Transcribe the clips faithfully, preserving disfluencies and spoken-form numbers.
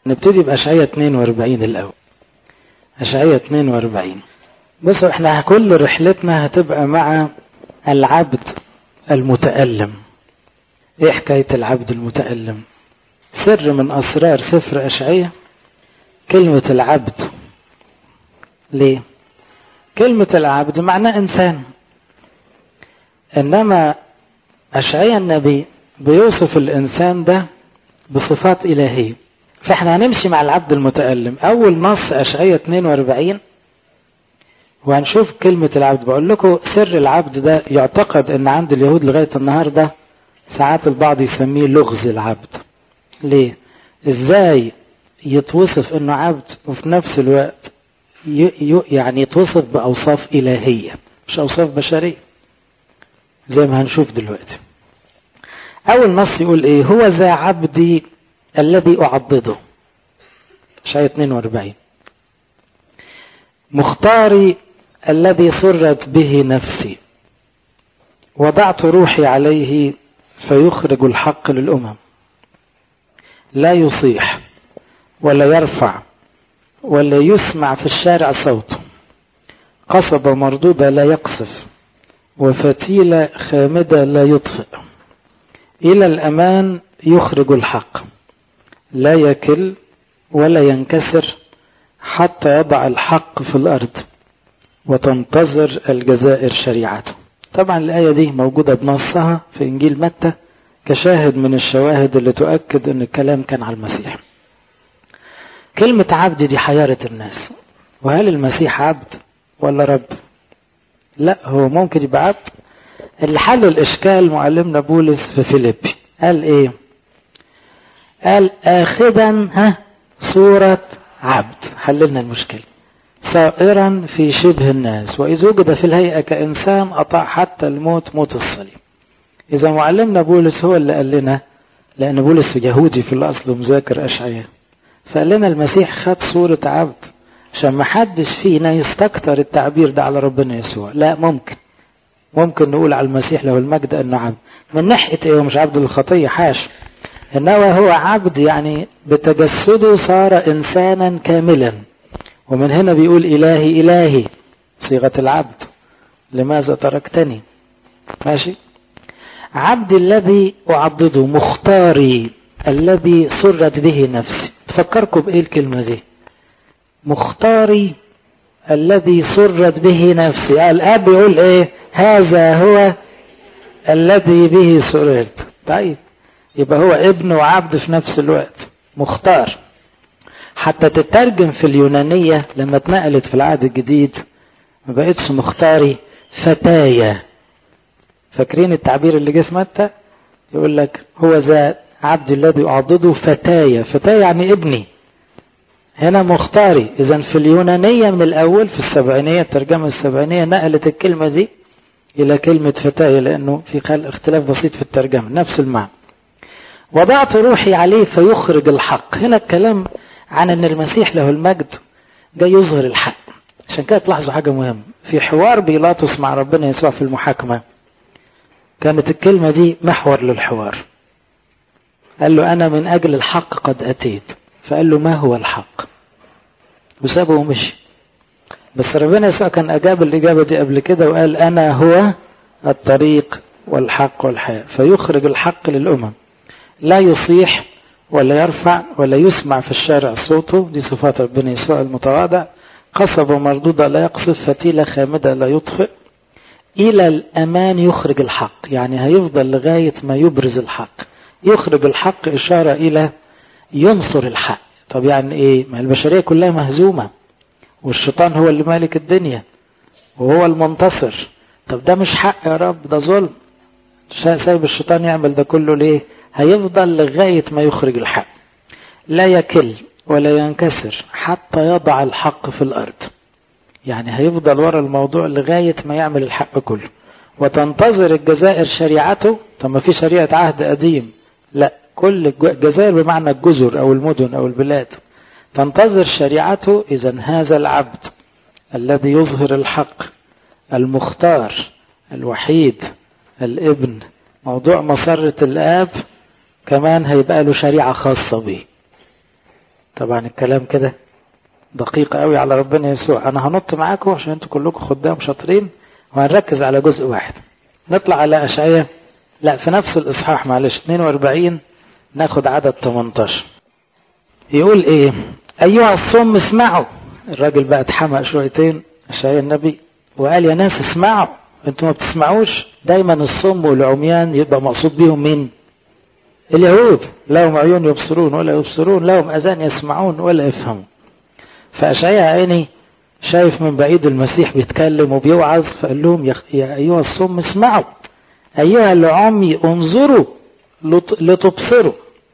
نبتدي بأشعية اتنين واربعين الأول. أشعية اتنين واربعين. بصوا احنا كل رحلتنا هتبقى مع العبد المتألم. ايه حكاية العبد المتألم؟ سر من أسرار سفر أشعية كلمة العبد. ليه؟ كلمة العبد معناه إنسان، إنما أشعية النبي بيوصف الإنسان ده بصفات إلهية. فإحنا هنمشي مع العبد المتألم. أول نص أشعية اتنين واربعين وهنشوف كلمة العبد. بقول لكم سر العبد ده يعتقد إن عند اليهود لغاية النهاردة ساعات البعض يسميه لغز العبد. ليه؟ إزاي يتوصف إنه عبد وفي نفس الوقت يعني يتوصف بأوصاف إلهية مش أوصاف بشرية زي ما هنشوف دلوقتي. أول نص يقول إيه؟ هو ذا عبدي الذي أعضده. أشعية اتنين واربعين. مختاري الذي سرت به نفسي، وضعت روحي عليه فيخرج الحق للأمم. لا يصيح ولا يرفع ولا يسمع في الشارع صوته، قصبة مردودة لا يقصف، وفتيلة خامدة لا يطفئ. إلى الأمان يخرج الحق، لا يكل ولا ينكسر حتى يضع الحق في الأرض وتنتظر الجزائر شريعته. طبعا الآية دي موجودة بنصها في إنجيل متى كشاهد من الشواهد اللي تؤكد أن الكلام كان على المسيح. كلمة عبد دي حيرة الناس، وهل المسيح عبد ولا رب؟ لا، هو ممكن يبقى عبد. اللي حل الإشكال معلمنا بولس في فيليبي قال إيه؟ قال آخذا ها صورة عبد، حللنا المشكلة، صائرا في شبه الناس، وإذ وجد في الهيئة كإنسان أطاع حتى الموت، موت الصليب. إذا معلمنا بولس هو اللي قال لنا، لأن بولس يهودي في الأصل ومذاكر أشعياء، فقال لنا المسيح خد صورة عبد عشان ما حدش فينا يستكتر التعبير ده على ربنا يسوع. لا، ممكن ممكن نقول على المسيح له المجد أنه عبد من ناحية إيه؟ مش عبد الخطية، حاش، إنما هو عبد يعني بتجسده صار إنسانا كاملا. ومن هنا بيقول إلهي إلهي، صيغة العبد، لماذا تركتني؟ ماشي. عبد الذي أعضده، مختاري الذي سرت به نفسي. تفكركم بإيه الكلمة دي؟ مختاري الذي سرت به نفسي. الآب يقول إيه؟ هذا هو الذي به سررت. طيب يبقى هو ابن وعبد في نفس الوقت، مختار. حتى تترجم في اليونانية لما اتنقلت في العهد الجديد ما بقتش مختاري، فتايا. فاكرين التعبير اللي جه في متى؟ يقول لك هو ذا عبد الذي أعضده فتايا. فتايا يعني ابني، هنا مختاري. إذا في اليونانية من الأول في السبعينية، الترجمة السبعينية نقلت الكلمة دي إلى كلمة فتايا لأنه في خلق اختلاف بسيط في الترجمة، نفس المعنى. وضعت روحي عليه فيخرج الحق. هنا الكلام عن أن المسيح له المجد جاي يظهر الحق. عشان كده تلاحظوا حاجة مهمة في حوار بيلاطس مع ربنا يسوع في المحاكمة، كانت الكلمة دي محور للحوار. قال له أنا من أجل الحق قد أتيت. فقال له ما هو الحق؟ وسابه ومشي. بس ربنا يسوع كان أجاب الإجابة دي قبل كده وقال أنا هو الطريق والحق والحياة، فيخرج الحق للأمم. لا يصيح ولا يرفع ولا يسمع في الشارع صوته، دي صفات ربنا يسوع المتواضع. قصبة مردودة لا يقصف، فتيلة خامدة لا يطفئ. إلى الأمان يخرج الحق، يعني هيفضل لغاية ما يبرز الحق. يخرج الحق إشارة إلى ينصر الحق. طب يعني إيه؟ ما البشرية كلها مهزومة والشيطان هو اللي مالك الدنيا وهو المنتصر. طب ده مش حق يا رب، ده ظلم. سايب الشيطان يعمل ده كله ليه؟ هيفضل لغاية ما يخرج الحق. لا يكل ولا ينكسر حتى يضع الحق في الأرض، يعني هيفضل ورا الموضوع لغاية ما يعمل الحق كله. وتنتظر الجزائر شريعته. طب ما في شريعة عهد قديم؟ لا، كل الجزائر بمعنى الجزر أو المدن أو البلاد. تنتظر شريعته. إذن هذا العبد الذي يظهر الحق، المختار، الوحيد، الابن، موضوع مسرة الآب، كمان هيبقى له شريعة خاصة به. طبعا الكلام كده دقيق قوي على ربنا يسوع. انا هنط معاكم عشان انتوا كلكم خدام شاطرين وهنركز على جزء واحد. نطلع على اشعياء، لا في نفس الاصحاح معلش اثنين وأربعين، ناخد عدد ثمانية عشر. يقول ايه؟ ايها الصم اسمعوا. الراجل بقى اتحمق شويتين اشعياء النبي وقال يا ناس اسمعوا، انتوا ما بتسمعوش. دايما الصم والعميان يبقى مقصود بيهم مين؟ اليهود. لهم عيون يبصرون ولا يبصرون، لهم اذان يسمعون ولا يفهمون. فاشعياء عيني شايف من بعيد المسيح بيتكلم وبيوعظ، فقال لهم يا ايها الصم اسمعوا، ايها العمي انظروا لتبصروا،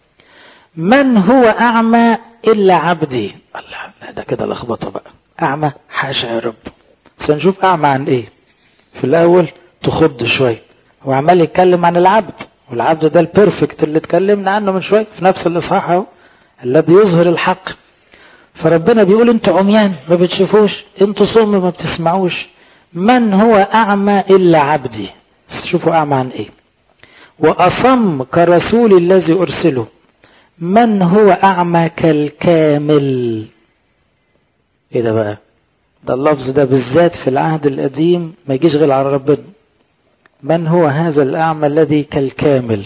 من هو اعمى الا عبدي. الله، لا ده كده لخبطه بقى. اعمى؟ حاشا يا رب. سنشوف اعمى عن ايه. في الاول تخض شويه، هو عمال يتكلم عن العبد، والعبد ده البيرفكت اللي اتكلمنا عنه من شويه في نفس الاصحاح اهو، الذي يظهر الحق. فربنا بيقول انتوا عميان ما بتشوفوش، انتوا صم ما بتسمعوش. من هو اعمى الا عبدي. شوفوا اعمى عن ايه. واصم كرسول الذي ارسله. من هو اعمى كالكامل. ايه ده بقى؟ ده اللفظ ده بالذات في العهد القديم ما يجيش غير على ربنا. من هو هذا الاعمى الذي كالكامل.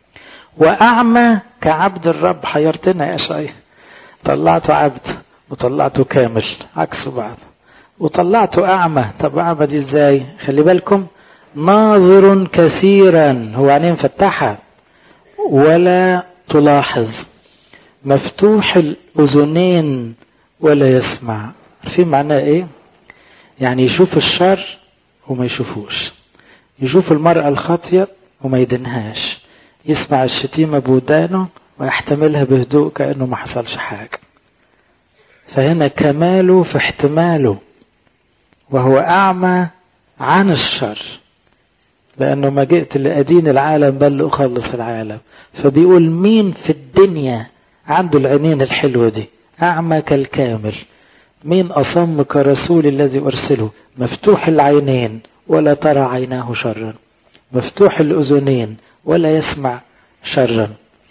واعمى كعبد الرب. حيرتنا يا شيخ، طلعته عبد وطلعته كامل عكس بعض، وطلعته اعمى. طب اعمى دي ازاي؟ خلي بالكم، ناظر كثيرا، هو عينيه مفتحه ولا تلاحظ، مفتوح الاذنين ولا يسمع. عارفين معناه ايه؟ يعني يشوف الشر وما يشوفوش، يشوف المرأة الخاطية وما يدنهاش، يسمع الشتيمة بودانه ويحتملها بهدوء كأنه ما حصلش حاجة. فهنا كماله في احتماله، وهو أعمى عن الشر، لأنه ما جئت لأدين العالم بل لأخلص العالم. فبيقول مين في الدنيا عنده العينين الحلوة دي؟ أعمى كالكامل. مين أصم كرسول الذي أرسله، مفتوح العينين ولا ترى عيناه شرا، مفتوح الأذنين ولا يسمع شرا.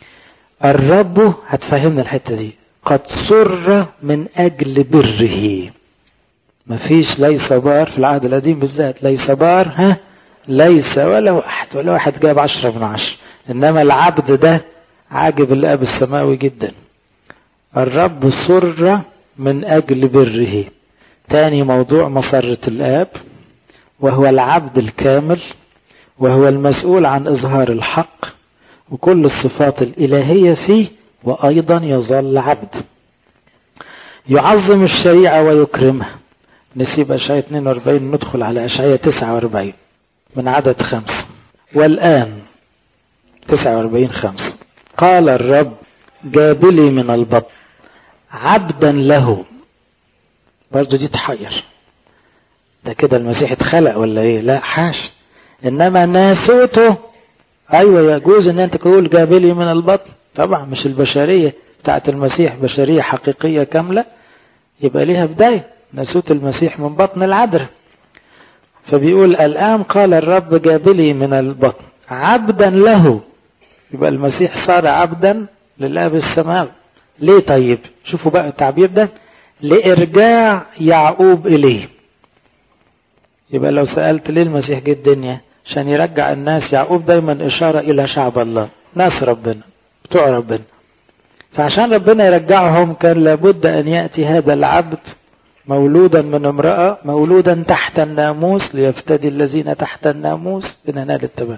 الرب، هتفهمنا الحتة دي، قد سر من أجل بره. مفيش ليس بار في العهد القديم بالذات، ليس بار، ها ليس ولا واحد، ولا واحد جاب عشرة من عشرة. إنما العبد ده عاجب الآب السماوي جدا. الرب سر من أجل بره. تاني موضوع مسرة الآب، وهو العبد الكامل، وهو المسؤول عن إظهار الحق وكل الصفات الإلهية فيه، وأيضا يظل عبد. يعظم الشريعة ويكرمها. نسيب أشعياء اثنين وأربعين ندخل على أشعياء تسعة وأربعين من عدد خمسة. والآن تسعة وأربعين خمسة، قال الرب جابلي من البطن عبدا له. برضو دي تحير، ده كده المسيح اتخلق ولا ايه؟ لا حاش، انما ناسوته. ايوه يجوز ان انت تقول جابلي من البطن، طبعا مش البشرية بتاعت المسيح بشرية حقيقية كاملة، يبقى ليها بداية. ناسوت المسيح من بطن العذراء. فبيقول الآن قال الرب جابلي من البطن عبدا له. يبقى المسيح صار عبدا للآب السماوي. ليه طيب؟ شوفوا بقى التعبير ده، لإرجاع يعقوب إليه. يبقى لو سألت ليه المسيح جه الدنيا؟ عشان يرجع الناس. يعقوب دايما إشارة إلى شعب الله، ناس ربنا بتوع ربنا. فعشان ربنا يرجعهم كان لابد أن يأتي هذا العبد مولودا من امرأة، مولودا تحت الناموس، ليفتدي الذين تحت الناموس بننال التبن.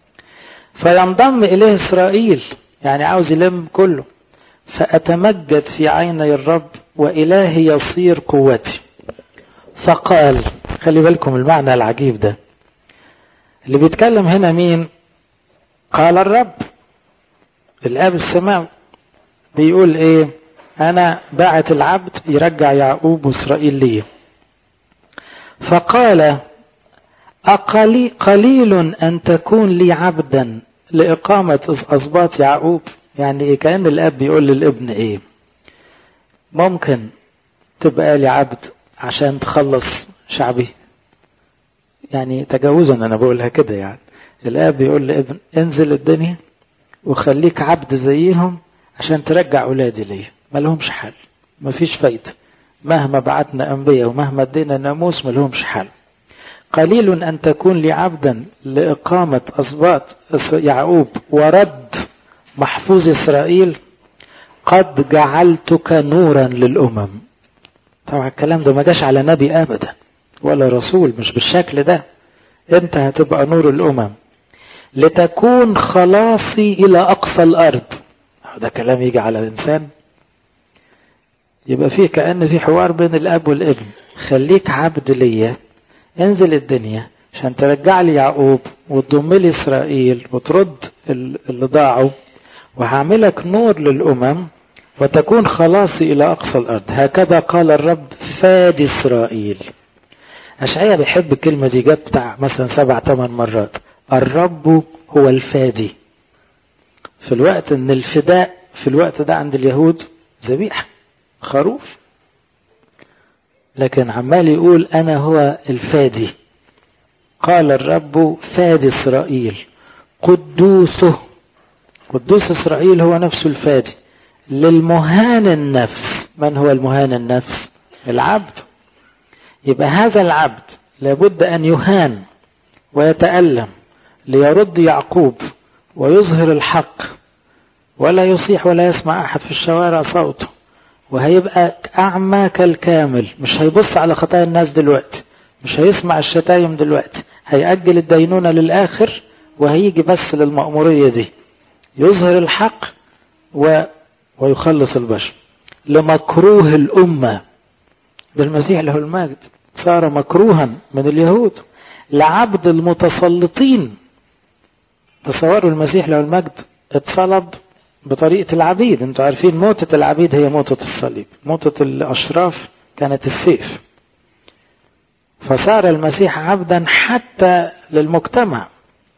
فينضم إليه إسرائيل، يعني عاوز يلم كله. فأتمجد في عيني الرب وإلهي يصير قوتي. فقال، خلي بالكم المعنى العجيب ده، اللي بيتكلم هنا مين؟ قال الرب الآب السماوي. بيقول ايه؟ انا باعت العبد يرجع يعقوب واسرائيل ليه. فقال أقلي قليل ان تكون لي عبدا لإقامة أسباط يعقوب. يعني ايه؟ كأن الاب بيقول للابن ايه؟ ممكن تبقى لي عبد عشان تخلص شعبي؟ يعني تجاوزا انا بقولها كده. يعني الاب بيقول لابن انزل الدنيا وخليك عبد زيهم عشان ترجع أولادي ليه، ما لهمش حل. مفيش فايدة، مهما بعتنا أنبياء ومهما ادينا ناموس ملهمش حل. قليل أن تكون لي عبدا لإقامة أسباط يعقوب ورد محفوظ إسرائيل، قد جعلتك نورا للأمم. طبعا الكلام ده ما جاش على نبي أبدا ولا رسول، مش بالشكل ده. انت هتبقى نور الأمم، لتكون خلاصي إلى أقصى الأرض. ده كلام يجي على الإنسان؟ يبقى فيه كأن في حوار بين الأب والابن. خليك عبد ليا، انزل الدنيا عشان ترجع لي يعقوب وتضم لي إسرائيل وترد اللي ضاعوا، وهعملك نور للأمم وتكون خلاصي إلى أقصى الأرض. هكذا قال الرب فادي إسرائيل. أشعياء بيحب الكلمة دي، جت بتاع مثلا سبع ثمان مرات. الرب هو الفادي. في الوقت ان الفداء في الوقت ده عند اليهود ذبيحة خروف، لكن عمال يقول أنا هو الفادي. قال الرب فادي إسرائيل قدوسه. قدوس إسرائيل هو نفسه الفادي للمهان النفس. من هو المهان النفس؟ العبد. يبقى هذا العبد لابد أن يهان ويتألم ليرد يعقوب ويظهر الحق، ولا يصيح ولا يسمع أحد في الشوارع صوته، وهيبقى أعمى كالكامل. مش هيبص على خطايا الناس دلوقتي، مش هيسمع الشتايم دلوقتي، هيأجل الدينونة للآخر، وهيجي بس للمأمورية دي، يظهر الحق و... ويخلص البشر. لمكروه الأمة، بالمسيح له المجد صار مكروها من اليهود. لعبد المتسلطين. تصوروا المسيح له المجد اتصلب بطريقة العبيد. انتوا عارفين موتة العبيد هي موتة الصليب، موتة الأشراف كانت السيف. فصار المسيح عبدا حتى للمجتمع.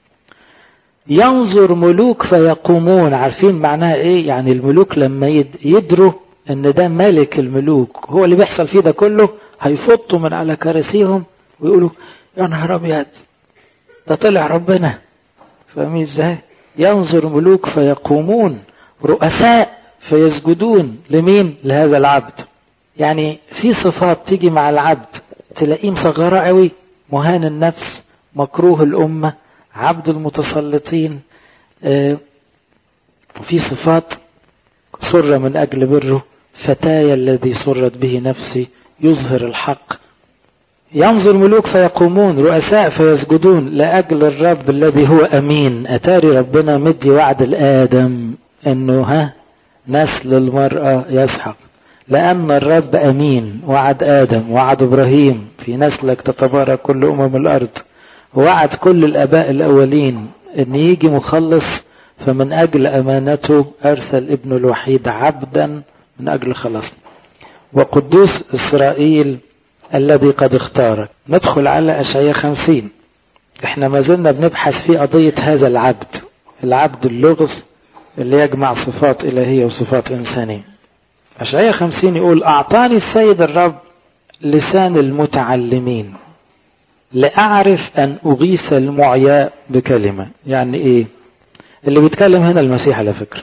ينظر ملوك فيقومون. عارفين معناها ايه؟ يعني الملوك لما يدروا ان ده ملك الملوك هو اللي بيحصل فيه ده كله، هيفطوا من على كراسيهم ويقولوا يا نهار ابيض ده طلع ربنا. فاهمين ازاي؟ ينظر ملوك فيقومون، رؤساء فيسجدون. لمين؟ لهذا العبد. يعني في صفات تيجي مع العبد تلاقيه مصغرة قوي، مهان النفس، مكروه الأمة، عبد المتسلطين. آه وفي صفات سر من أجل بره، فتاي الذي سرت به نفسي، يظهر الحق. ينظر ملوك فيقومون، رؤساء فيسجدون لأجل الرب الذي هو أمين. أتاري ربنا مدي وعد الآدم أنه ها نسل المرأة يسحق، لأن الرب أمين. وعد آدم، وعد إبراهيم في نسلك تتبارك كل أمم الأرض، ووعد كل الآباء الأولين أن يجي مخلص. فمن أجل أمانته أرسل ابنه الوحيد عبدا من أجل خلاص. وقدوس إسرائيل الذي قد اختارك. ندخل على أشعياء خمسين. احنا ما زلنا بنبحث في قضية هذا العبد، العبد اللغز اللي يجمع صفات إلهية وصفات إنسانية. أشعياء خمسين يقول أعطاني السيد الرب لسان المتعلمين لأعرف أن أغيث المعياء بكلمة. يعني إيه؟ اللي بيتكلم هنا المسيح على فكرة.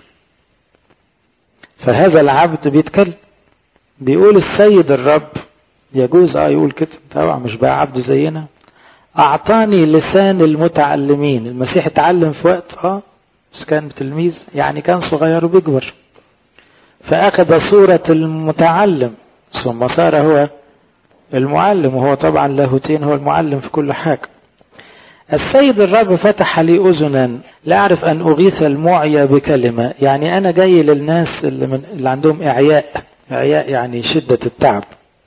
فهذا العبد بيتكلم، بيقول السيد الرب. يجوز اه يقول كده طبعا، مش بقى عبد زينا. أعطاني لسان المتعلمين. المسيح اتعلم في وقت اه بس كان تلميذ، يعني كان صغير وبيكبر، فأخذ صورة المتعلم ثم صار هو المعلم، وهو طبعا لاهوتين، هو المعلم في كل حاجة. السيد الرب فتح لي أذنا لأعرف أن أغيث المعيا بكلمة. يعني أنا جاي للناس اللي, من اللي عندهم إعياء. إعياء يعني شدة التعب.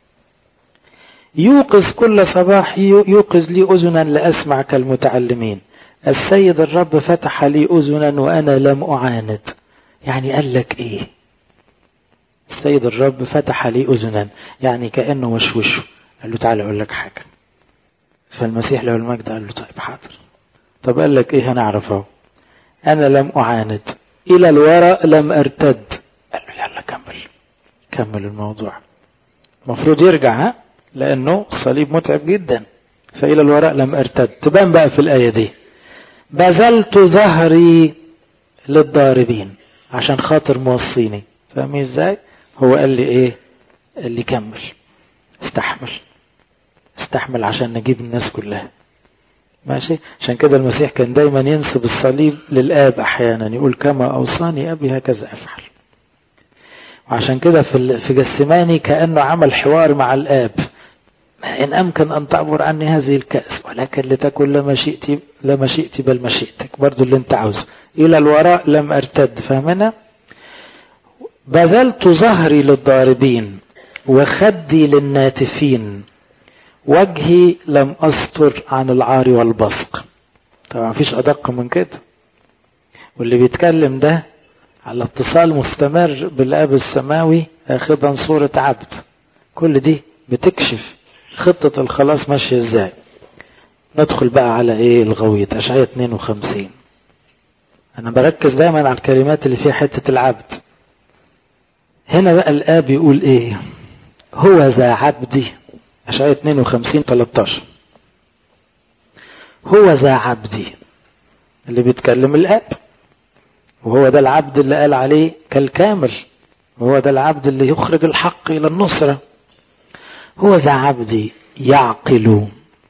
يوقظ كل صباح، يوقظ لي أذنا لأسمع كالمتعلمين. السيد الرب فتح لي أذنا وأنا لم أعاند. يعني قال لك إيه؟ السيد الرب فتح لي أذنا، يعني كأنه وشوشه، قال له تعالى أقول لك حاجة. فالمسيح له المجد قال له طيب حاضر. طب قال لك إيه؟ هنعرفه. أنا لم أعاند، إلى الوراء لم أرتد. قال له يلا كمل كمل الموضوع. مفروض يرجع، ها؟ لأنه الصليب متعب جدا. فإلى الوراء لم أرتد. تبان بقى في الآية دي بذلت ظهري للضاربين عشان خاطر موصيني. فاهمين ازاي؟ هو قال لي ايه؟ اللي كمل استحمل استحمل عشان نجيب الناس كلها. ماشي. عشان كده المسيح كان دايما ينسب الصليب للآب أحيانا، يقول كما أوصاني أبي هكذا أفعل. وعشان كده في في جسماني كأنه عمل حوار مع الآب، إن أمكن أن تعبر عني هذه الكأس ولكن لتكن لا مشيئتي لا مشيئتي بل مشيئتك، برضو اللي انت عاوزه، إلى الوراء لم أرتد. فهمنا؟ بذلت ظهري للضاربين وخدي للناتفين، وجهي لم أستر عن العار والبصق. طبعا مفيش أدق من كده. واللي بيتكلم ده على اتصال مستمر بالآب السماوي أخذا صورة عبد. كل دي بتكشف خطة الخلاص ماشية ازاي. ندخل بقى على ايه الغويط. أشعياء اثنين وخمسين. انا بركز دايما على الكلمات اللي فيها حتة العبد. هنا بقى الآب يقول ايه؟ هو ذا عبدي. أشعياء اثنين وخمسين ثلاثة عشر. هو ذا عبدي اللي بيتكلم الآب، وهو ده العبد اللي قال عليه كالكامل، وهو ده العبد اللي يخرج الحق إلى النصرة. هو ذا عبدي يعقل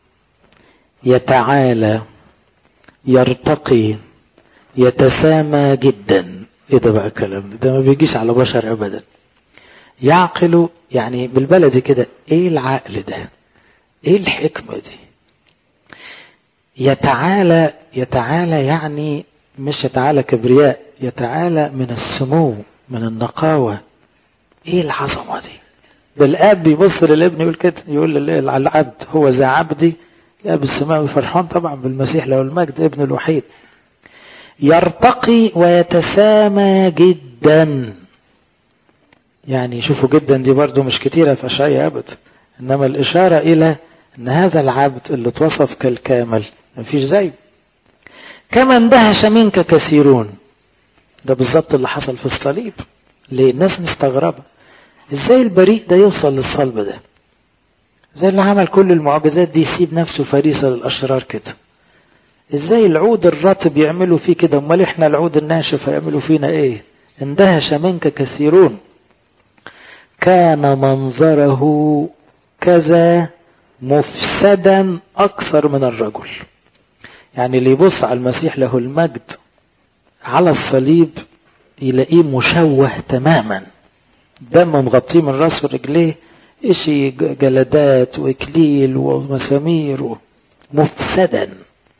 يتعالى يرتقي يتسامى جدا. ايه ده بقى الكلام ده؟ ما بيجيش على بشر ابدا. يعقل يعني بالبلدي كده، ايه العقل ده؟ ايه الحكمة دي؟ يتعالى يتعالى يعني مش يتعالى كبرياء، يتعالى من السمو من النقاوة. ايه العظمة دي؟ ده الاب بيبص للابن يقول كده، يقول للعبد هو ذا عبدي. الاب السماوي فرحان طبعا بالمسيح له المجد ابن الوحيد. يرتقي ويتسامى جدا. يعني شوفوا جدا دي برضو مش كتيرة في أشعياء أبدا، إنما الإشارة إلى أن هذا العبد اللي توصف كالكامل مفيش زيه. كما اندهش منك كثيرون. ده بالضبط اللي حصل في الصليب. ليه الناس مستغربة ازاي البريء ده يوصل للصلب ده؟ ازاي اللي عمل كل المعجزات دي يسيب نفسه فريسة للأشرار كده؟ ازاي العود الرطب يعملوا فيه كده؟ امال احنا العود الناشف هيعملوا فينا ايه؟ اندهش منك كثيرون. كان منظره كذا مفسدا اكثر من الرجل. يعني اللي يبص على المسيح له المجد على الصليب يلاقيه مشوه تماما، دم مغطيه من راسه ورجليه، اشي جلدات واكليل ومسامير، مفسدا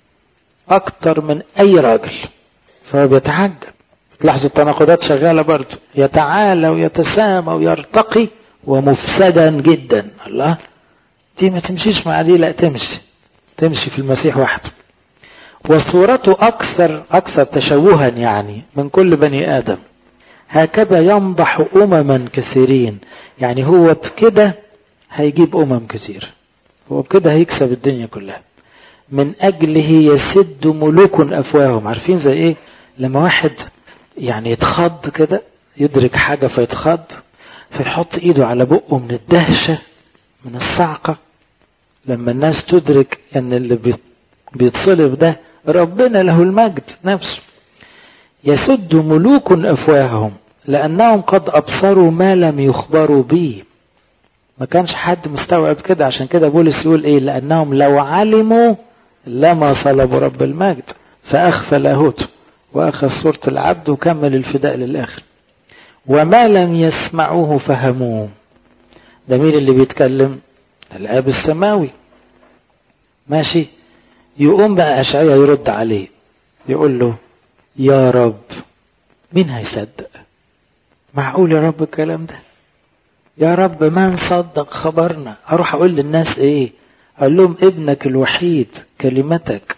اكتر من اي راجل. فهو بيتعجب. تلاحظوا التناقضات شغالة برضه، يتعالى ويتسامى ويرتقي ومفسدا جدا. الله، دي ما تمشيش مع دي، لا تمشي تمشي في المسيح وحده. وصورته اكثر اكثر تشوها يعني من كل بني ادم. هكذا ينضح أمما كثيرين. يعني هو بكده هيجيب أمم كثير، هو بكده هيكسب الدنيا كلها. من أجله يسد ملوك أفواههم. عارفين زي إيه؟ لما واحد يعني يتخض كده، يدرك حاجة فيتخض، فيحط إيده على بقه من الدهشة من الصعقة. لما الناس تدرك أن اللي بيتصلب ده ربنا له المجد نفسه. يسد ملوك أفواههم لأنهم قد أبصروا ما لم يخبروا به. ما كانش حد مستوعب كده. عشان كده بولس يقول إيه؟ لأنهم لو علموا لما صلبوا رب المجد، فأخفى لاهوته وأخذ صورة العبد وكمل الفداء للآخر. وما لم يسمعوه فهموه. ده مين اللي بيتكلم؟ الآب السماوي. ماشي. يقوم بقى أشعياء يرد عليه يقول له يا رب مين هيصدق؟ معقول يا رب الكلام ده؟ يا رب من صدق خبرنا؟ اروح اقول للناس ايه؟ اقول لهم ابنك الوحيد كلمتك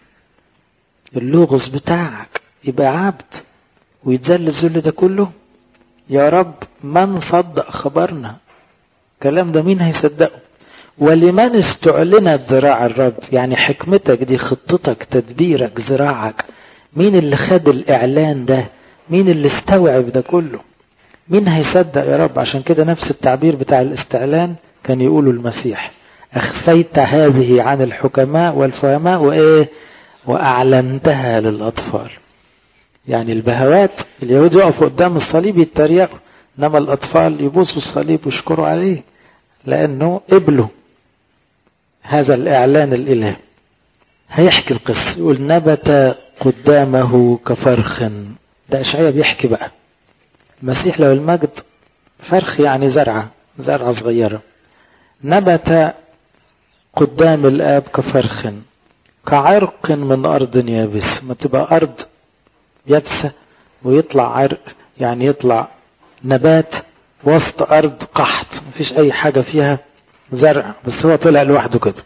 اللغز بتاعك يبقى عبد ويتذل الذل ده كله؟ يا رب من صدق خبرنا؟ الكلام ده مين هيصدقه؟ ولمن استعلنت ذراع الرب؟ يعني حكمتك دي، خطتك، تدبيرك، ذراعك، مين اللي خد الإعلان ده؟ مين اللي استوعب ده كله؟ مين هيصدق يا رب؟ عشان كده نفس التعبير بتاع الاستعلان كان يقوله المسيح، أخفيت هذه عن الحكماء والفهماء وإيه؟ وأعلنتها للأطفال. يعني البهوات اليهود يقفوا قدام الصليب يتريقوا، إنما الأطفال يبوسوا الصليب ويشكروا عليه. لأنه قبلوا هذا الإعلان الإلهي. هيحكي القصة، يقول نبت قدامه كفرخ. ده إشعياء بيحكي بقى المسيح له المجد، فرخ يعني زرعة زرعة صغيرة. نبت قدام الآب كفرخ كعرق من أرض يابس. ما تبقى أرض يابسة ويطلع عرق، يعني يطلع نبات وسط أرض قحط مفيش أي حاجة فيها زرع، بس هو طلع لوحده كده.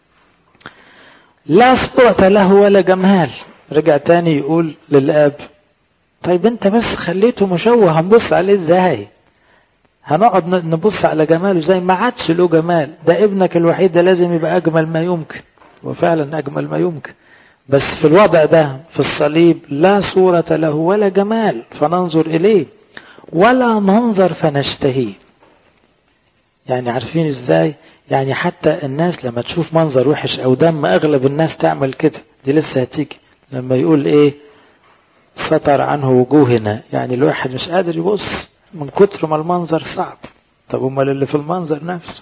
لا صورة له ولا جمال. رجع تاني يقول للآب طيب انت بس خليته مشوه، هنبص عليه ازاي؟ هنقعد نبص على جماله زي ما عادش له جمال. ده ابنك الوحيد، ده لازم يبقى أجمل ما يمكن، وفعلا أجمل ما يمكن. بس في الوضع ده في الصليب لا صورة له ولا جمال فننظر إليه، ولا منظر فنشتهيه. يعني عارفين ازاي؟ يعني حتى الناس لما تشوف منظر وحش أو دم، أغلب الناس تعمل كده. دي لسه هتيجي لما يقول إيه سطر عنه وجوهنا، يعني الواحد مش قادر يبص من كتر ما المنظر صعب. طب امال اللي في المنظر نفسه؟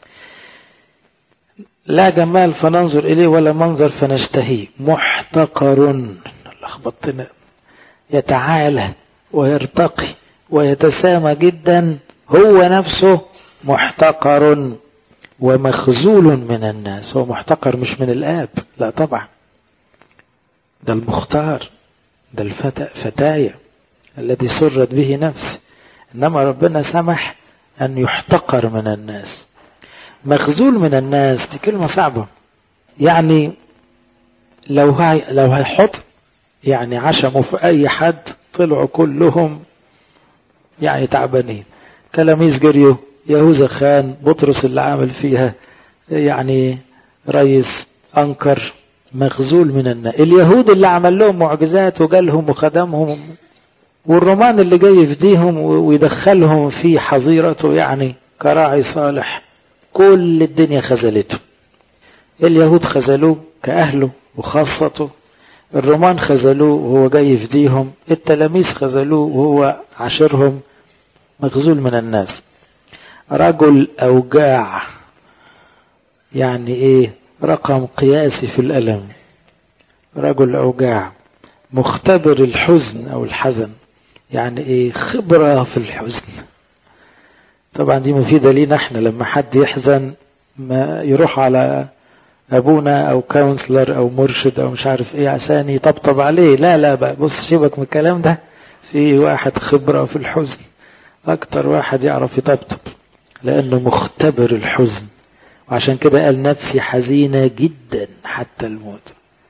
لا جمال فننظر إليه ولا منظر فنشتهيه. محتقر، لخبطنا، يتعالى ويرتقي ويتسامى جدا، هو نفسه محتقر ومخزول من الناس. هو محتقر مش من الآب، لا طبعا، ده المختار، ده الفتى فتايا الذي سرت به نفسي. إنما ربنا سمح أن يحتقر من الناس. مخزول من الناس دي كلمة صعبة. يعني لو هاي لو هيحط يعني عشموا في أي حد طلعوا كلهم يعني تعبانين. تلاميذ جريوا، يهوذا خان، بطرس اللي عامل فيها يعني رئيس أنكر. مخزول من الناس. اليهود اللي عمل لهم معجزات وجالهم وخدمهم، والرومان اللي جاي يفديهم ويدخلهم في حظيرته يعني كراعي صالح. كل الدنيا خذلته. اليهود خذلوه كأهله وخاصته، الرومان خذلوه وهو جاي يفديهم، التلاميذ خذلوه وهو عاشرهم. مخزول من الناس. رجل أوجاع، يعني ايه؟ رقم قياسي في الألم. رجل أوجاع. مختبر الحزن أو الحزن، يعني ايه؟ خبرة في الحزن. طبعا دي مفيدة لينا احنا لما حد يحزن ما يروح على ابونا او كونسلر او مرشد او مش عارف ايه عشان يطبطب عليه. لا لا بقى، بص سيبك من الكلام ده. في واحد خبرة في الحزن، اكتر واحد يعرف يطبطب، لانه مختبر الحزن. وعشان كده قال نفسي حزينة جدا حتى الموت،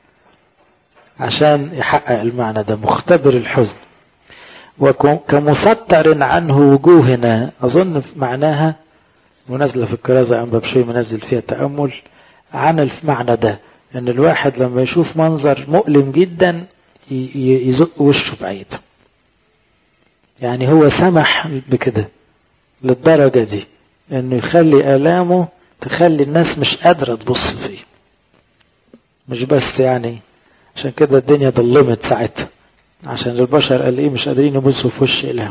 عشان يحقق المعنى ده. مختبر الحزن. وكمسطر عنه وجوهنا، أظن معناها منزلة في الكرازة عن باب شوي منزل فيها تأمل عن المعنى ده، أن الواحد لما يشوف منظر مؤلم جدا يزق وشه بعيد. يعني هو سمح بكده للدرجة دي، أنه يخلي آلامه تخلي الناس مش قادرة تبص فيه. مش بس يعني عشان كده الدنيا ضلمت ساعتها، عشان البشر قال ايه مش قادرين يبصوا في وش إله.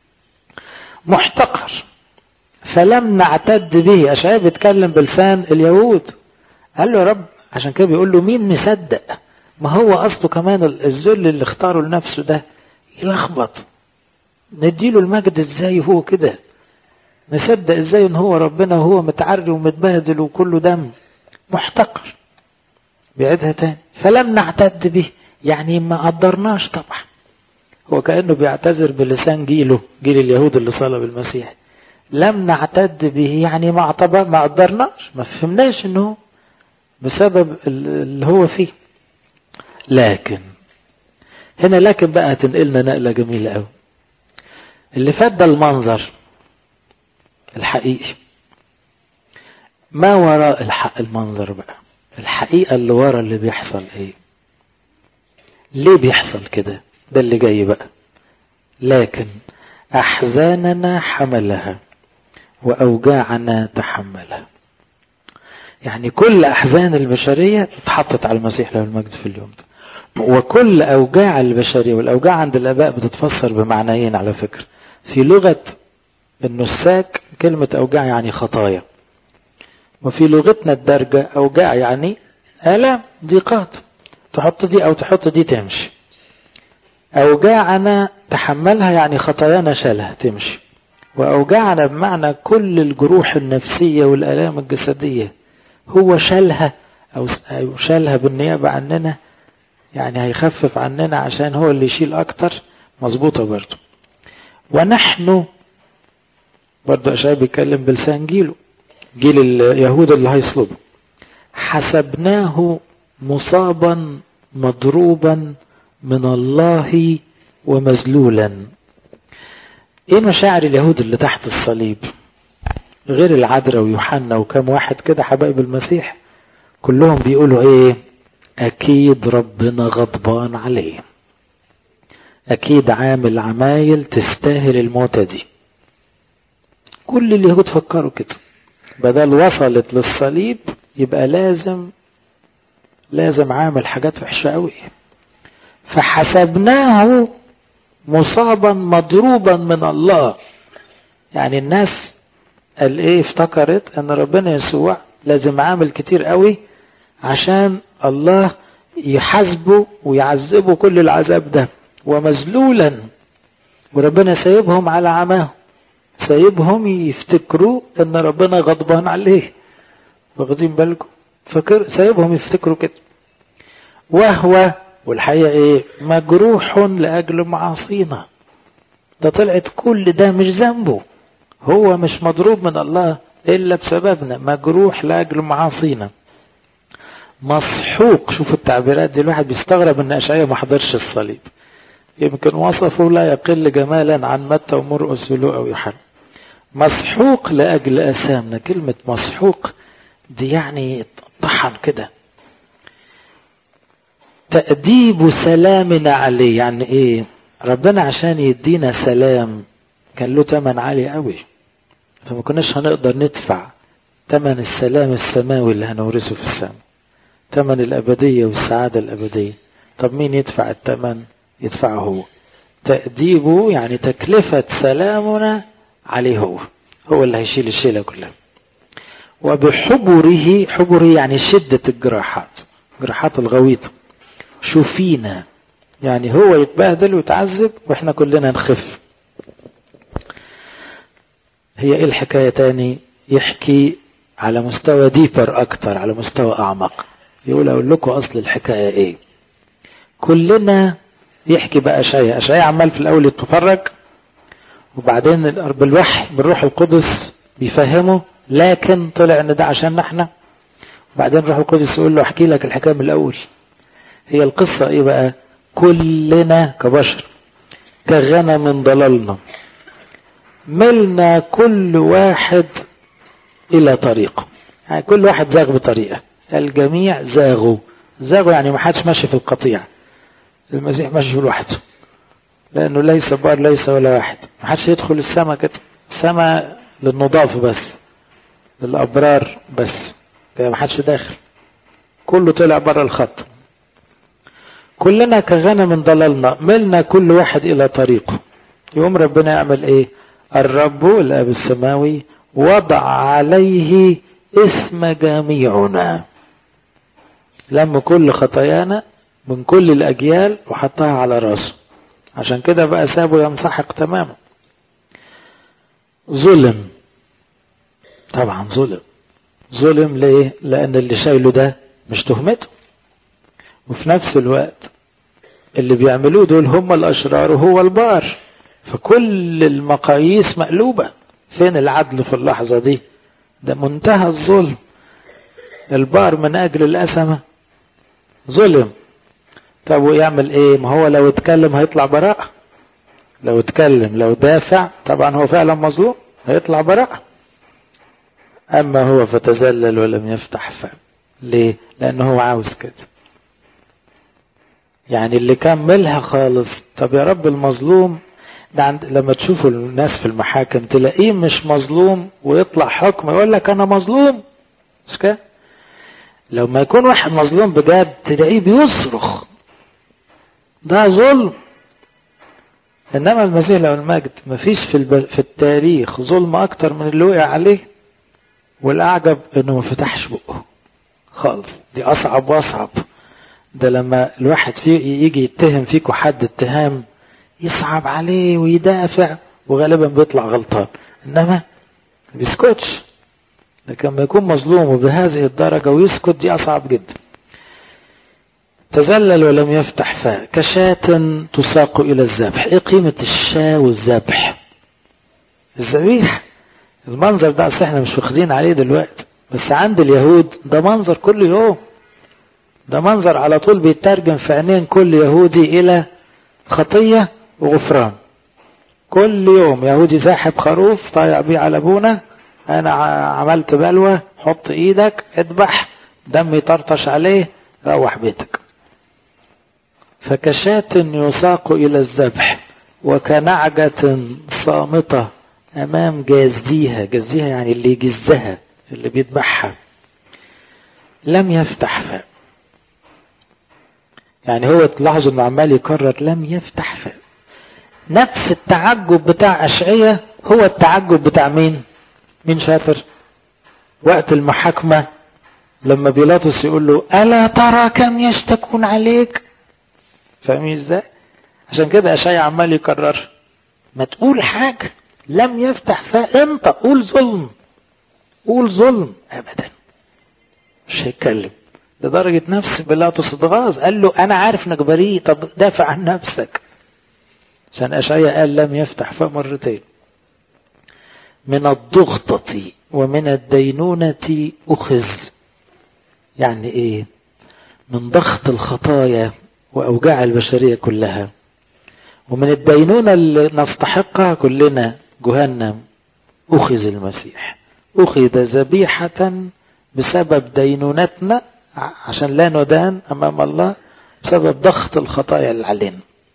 محتقر فلم نعتد به. أشعياء بيتكلم بلسان اليهود. قال له يا رب، عشان كده بيقول له مين مصدق؟ ما هو أصله كمان الذل اللي اختاره لنفسه ده يلخبط. نديله المجد ازاي هو كده؟ نصدق ازاي ان هو ربنا وهو متعري ومتبهدل وكله دم؟ محتقر. بيعيدها تاني، فلم نعتد به، يعني ما قدرناش. طبعا هو كأنه بيعتذر بلسان جيله، جيل اليهود اللي صلب المسيح. لم نعتد به يعني ما اعتبر ما قدرناش، ما فهمناش انه بسبب اللي هو فيه. لكن هنا لكن بقى تنقلنا نقلة جميلة قوي. اللي فات ده المنظر الحقيقي، ما وراء الحق المنظر بقى الحقيقة اللي ورا اللي بيحصل ايه؟ ليه بيحصل كده؟ ده اللي جاي بقى. لكن أحزاننا حملها وأوجاعنا تحملها. يعني كل أحزان البشرية اتحطت على المسيح له المجد في اليوم ده. وكل أوجاع البشرية، والأوجاع عند الآباء بتتفسر بمعنيين على فكرة. في لغة النساك كلمة أوجاع يعني خطايا، وفي لغتنا الدارجة أوجاع يعني آلام ضيقات، تحط دي أو تحط دي تمشي. أوجاعنا تحملها يعني خطايانا شالها تمشي. وأوجاعنا بمعنى كل الجروح النفسية والآلام الجسدية هو شالها أو شالها بالنيابة عننا، يعني هيخفف عننا عشان هو اللي يشيل أكتر. مظبوطة برضو. ونحن برضو أشياء بيتكلم بلسان جيله، جيل اليهود اللي هيصلبه، حسبناه مصابا مضروبا من الله ومذلولا. ايه مشاعر اليهود اللي تحت الصليب؟ غير العذراء ويوحنا وكم واحد كده حبايب المسيح، كلهم بيقولوا ايه؟ اكيد ربنا غضبان عليه، اكيد عامل عمايل تستاهل الموتة دي. كل اليهود فكروا كده، بدل وصلت للصليب يبقى لازم لازم عامل حاجات وحشة قوي. فحسبناه مصابا مضروبا من الله. يعني الناس قال ايه؟ افتكرت ان ربنا يسوع لازم عامل كتير قوي عشان الله يحاسبه ويعذبه كل العذاب ده. ومذلولا، وربنا سايبهم على عماه، سايبهم يفتكروا ان ربنا غضبان عليه. واخدين بالكم؟ فكر سايبهم يفتكروا كده. وهو والحقيقة ايه؟ مجروح لأجل معاصينا. ده طلعت كل ده مش ذنبه، هو مش مضروب من الله إلا بسببنا، مجروح لأجل معاصينا، مسحوق. شوفوا التعبيرات دي، الواحد بيستغرب ان أشعياء ما حضرش الصليب، يمكن وصفه لا يقل جمالا عن متى ومرقس ولوقا ويوحنا. مسحوق لأجل أثامنا. كلمة مسحوق دي يعني طحن كده. تأديب سلامنا عليه، يعني ايه؟ ربنا عشان يدينا سلام كان له تمن عالي قوي، فما كناش هنقدر ندفع تمن السلام السماوي اللي هنورثه في السماء، تمن الأبدية والسعادة الأبدية. طب مين يدفع التمن؟ يدفعه هو. تأديبه يعني تكلفة سلامنا عليه، هو هو اللي هيشيل الشيلة كلها. وبحبره، حبره يعني شدة الجراحات، جراحات الغويطة. شوفينا يعني هو يتبهدل ويتعذب واحنا كلنا نخف. هي ايه الحكاية تاني؟ يحكي على مستوى ديبر اكتر، على مستوى اعمق. يقول اقول لكم اصل الحكاية ايه. كلنا يحكي بقى أشعياء، أشعياء عمال في الاول يتفرج، وبعدين بالوحي بالروح القدس بيفهمه، لكن طلع ان ده عشان احنا. وبعدين الروح القدس يقول له احكي لك الحكاية من الاول. هي القصة ايه بقى؟ كلنا كبشر كغنم ضللنا، ملنا كل واحد الى طريقه. يعني كل واحد زاغ بطريقة، الجميع زاغوا. زاغوا يعني ما حدش ماشي في القطيع، المسيح ماشي لوحده، لانه ليس بار ليس ولا واحد. ما حدش يدخل السماء كده، السماء للنضاف بس، للابرار بس، ما حدش داخل، كله طلع بره الخط. كلنا كغنم ضللنا، ملنا كل واحد الى طريقه. يوم ربنا يعمل ايه؟ الرب الاب السماوي وضع عليه اسم جميعنا، لم كل خطايانا من كل الاجيال وحطها على راسه. عشان كده بقى سابه ينسحق تماما. ظلم، طبعا ظلم. ظلم ليه؟ لان اللي شايله ده مش تهمته، وفي نفس الوقت اللي بيعملوه دول هم الأشرار وهو البار، فكل المقاييس مقلوبة. فين العدل في اللحظة دي؟ ده منتهى الظلم. البار من أجل الأسمة ظلم. طب ويعمل ايه؟ ما هو لو اتكلم هيطلع براءة، لو اتكلم لو دافع طبعا هو فعلا مظلوم هيطلع براءة. أما هو فتذلل ولم يفتح فم. ليه؟ لأنه هو عاوز كده. يعني اللي كملها خالص. طب يا رب المظلوم ده عند... لما تشوفوا الناس في المحاكم تلاقيه مش مظلوم ويطلع حكم يقول لك انا مظلوم، مش كده؟ لو ما يكون واحد مظلوم بجد تلاقيه بيصرخ ده ظلم. انما المسيح له المجد مفيش في الب... في التاريخ ظلم اكتر من اللي وقع عليه. والأعجب إنه ما فتحش بقه خالص. دي أصعب وأصعب. ده لما الواحد فيه يجي يتهم فيكوا حد اتهام يصعب عليه ويدافع وغالبا بيطلع غلطان، إنما بيسكتش. لكن لما يكون مظلوم وبهذه الدرجة ويسكت دي أصعب جدا. تذلل ولم يفتح فاه كشاة تساق إلى الذبح. إيه قيمة الشاة والذبح؟ الذبيح المنظر ده أصل احنا مش واخدين عليه دلوقتي، بس عند اليهود ده منظر كل يوم. ده منظر على طول بيترجم في عينين كل يهودي إلى خطية وغفران. كل يوم يهودي ساحب خروف طايع بيه على ابونا، انا عملت بلوى، حط ايدك اذبح، دم يطرطش عليه، روح بيتك. فكشاة يساق الى الذبح وكنعجة صامتة امام جازيها. جازيها يعني اللي يجزها، اللي بيذبحها. لم يفتح فاه. يعني هو تلاحظوا انه عمال يكرر لم يفتح فاه. نفس التعجب بتاع أشعية هو التعجب بتاع مين؟ مين شاطر؟ وقت المحاكمة لما بيلاطس يقول له ألا ترى كم يشتكون عليك؟ فاهمين ازاي؟ عشان كده أشعية عمال يكرر. ما تقول حاجة. لم يفتح فاه. انت قول ظلم، قول ظلم. أبدا مش هيتكلم. لدرجة نفس بيلاطس اتغاظ، قال له أنا عارف إنك بريء، طب دافع عن نفسك. عشان أشعياء قال لم يفتح فاه مرتين. من الضغطة ومن الدينونة أخذ. يعني إيه؟ من ضغط الخطايا وأوجاع البشرية كلها، ومن الدينونة اللي نستحقها كلنا جهنم، أخذ المسيح. أخذ ذبيحة بسبب دينونتنا عشان لا ندان أمام الله بسبب ضغط الخطايا اللي علينا.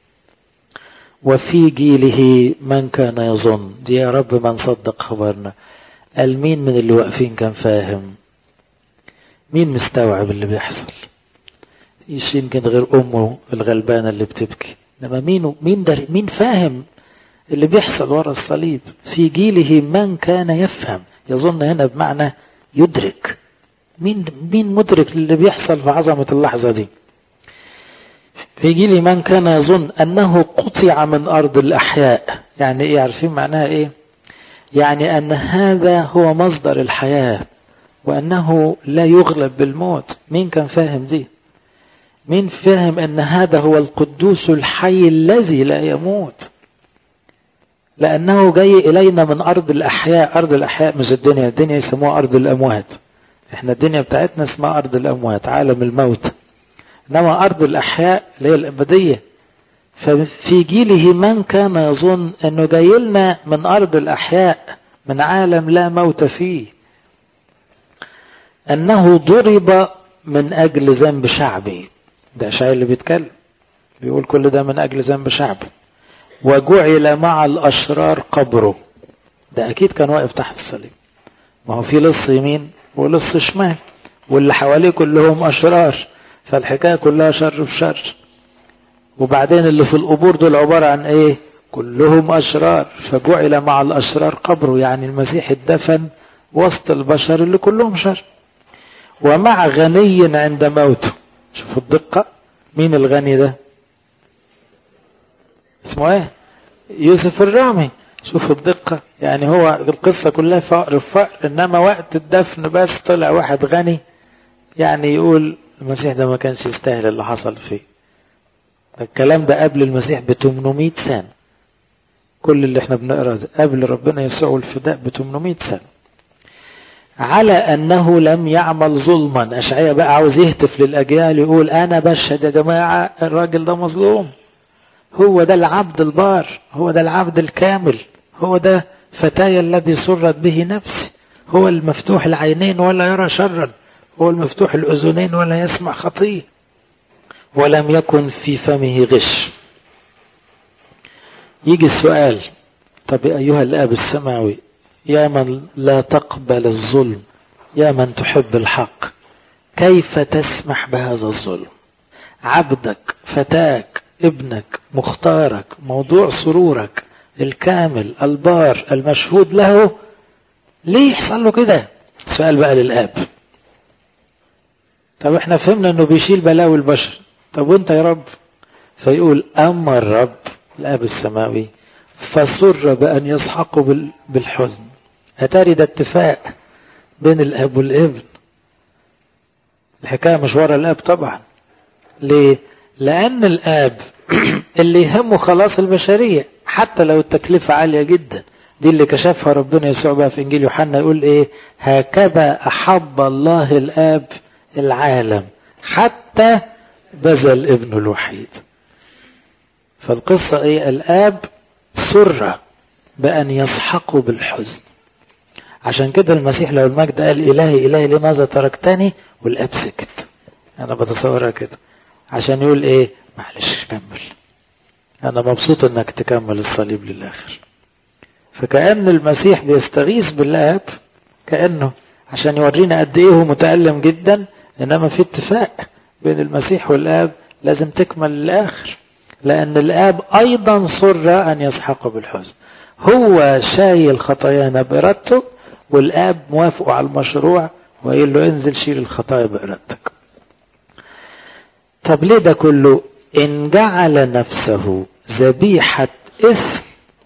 وفي جيله من كان يظن. دي يا رب من صدق خبرنا. قال مين من اللي واقفين كان فاهم؟ مين مستوعب اللي بيحصل؟ ايش يمكن غير امه الغلبانه اللي بتبكي. انما مين مين در مين فاهم اللي بيحصل ورا الصليب؟ في جيله من كان يفهم. يظن هنا بمعنى يدرك. مين مين مدرك اللي بيحصل في عظمه اللحظه دي؟ في جيل من كان يظن أنه قطع من أرض الأحياء. يعني إيه؟ عارفين معناها إيه؟ يعني أن هذا هو مصدر الحياة وأنه لا يغلب بالموت. مين كان فاهم دي؟ مين فاهم أن هذا هو القدوس الحي الذي لا يموت؟ لأنه جاي إلينا من أرض الأحياء. أرض الأحياء مش الدنيا. الدنيا يسموها أرض الأموات. إحنا الدنيا بتاعتنا اسمها أرض الأموات، عالم الموت. إنما أرض الأحياء اللي هي الأبدية. ففي جيله من كان يظن أنه جاي لنا من أرض الأحياء، من عالم لا موت فيه. أنه ضرب من أجل ذنب شعبي. ده أشعياء اللي بيتكلم، بيقول كل ده من أجل ذنب شعبي. وجعل مع الأشرار قبره. ده أكيد كان واقف تحت الصليب. ما هو في لص يمين ولص شمال، واللي حواليه كلهم أشرار، فالحكاية كلها شر في شر. وبعدين اللي في القبور دول عبارة عن ايه؟ كلهم أشرار. فجعل مع الأشرار قبره، يعني المسيح اتدفن وسط البشر اللي كلهم شر. ومع غني عند موته. شوفوا الدقة. مين الغني ده؟ اسمه ايه؟ يوسف الرامي. شوفوا الدقة. يعني هو القصة كلها فقر في فقر، انما وقت الدفن بس طلع واحد غني. يعني يقول المسيح ده ما كانش يستاهل اللي حصل فيه. الكلام ده قبل المسيح ب ثمانمائة سنة. كل اللي احنا بنقرأ ده قبل ربنا يسوع الفداء ب ثمانمائة سنة. على أنه لم يعمل ظلما. أشعياء بقى عاوز يهتف للأجيال يقول أنا بشهد يا جماعة الراجل ده مظلوم. هو ده العبد البار، هو ده العبد الكامل، هو ده فتاي الذي سرت به نفسي، هو المفتوح العينين ولا يرى شرا، هو المفتوح الأذنين ولا يسمع خطية، ولم يكن في فمه غش. يجي السؤال: طب أيها الآب السماوي، يا من لا تقبل الظلم، يا من تحب الحق، كيف تسمح بهذا الظلم؟ عبدك، فتاك، ابنك، مختارك، موضوع سرورك، الكامل، البار، المشهود له، ليه يحصل له كده؟ سؤال بقى للآب، طب احنا فهمنا انه بيشيل بلاوي البشر، طب وانت يا رب؟ فيقول اما الرب الآب السماوي فسر بأن يسحقوا بالحزن. اتاري ده اتفاق بين الآب والابن. الحكاية مش ورا الآب طبعا. ليه؟ لأن الآب اللي يهمه خلاص البشرية حتى لو التكلفة عالية جدا. دي اللي كشفها ربنا يسوع بقى في إنجيل يوحنا، يقول إيه؟ هكذا أحب الله الآب العالم حتى بذل ابنه الوحيد. فالقصة إيه؟ الآب سر بأن يسحقوا بالحزن. عشان كده المسيح لو المجد قال إلهي إلهي لماذا تركتني، والآب سكت. أنا بتصورها كده عشان يقول إيه؟ معلش كمل، أنا مبسوط إنك تكمل الصليب للآخر. فكأن المسيح بيستغيث بالآب كأنه عشان يورينا قد إيه هو متألم جدا، إنما في اتفاق بين المسيح والآب لازم تكمل للآخر، لأن الآب أيضا سر أن يسحق بالحزن. هو شايل خطايانا بإرادته، والآب موافق على المشروع ويقول له انزل شيل الخطايا بإرادتك. طب ليه ده كله؟ إن جعل نفسه ذبيحة إثم،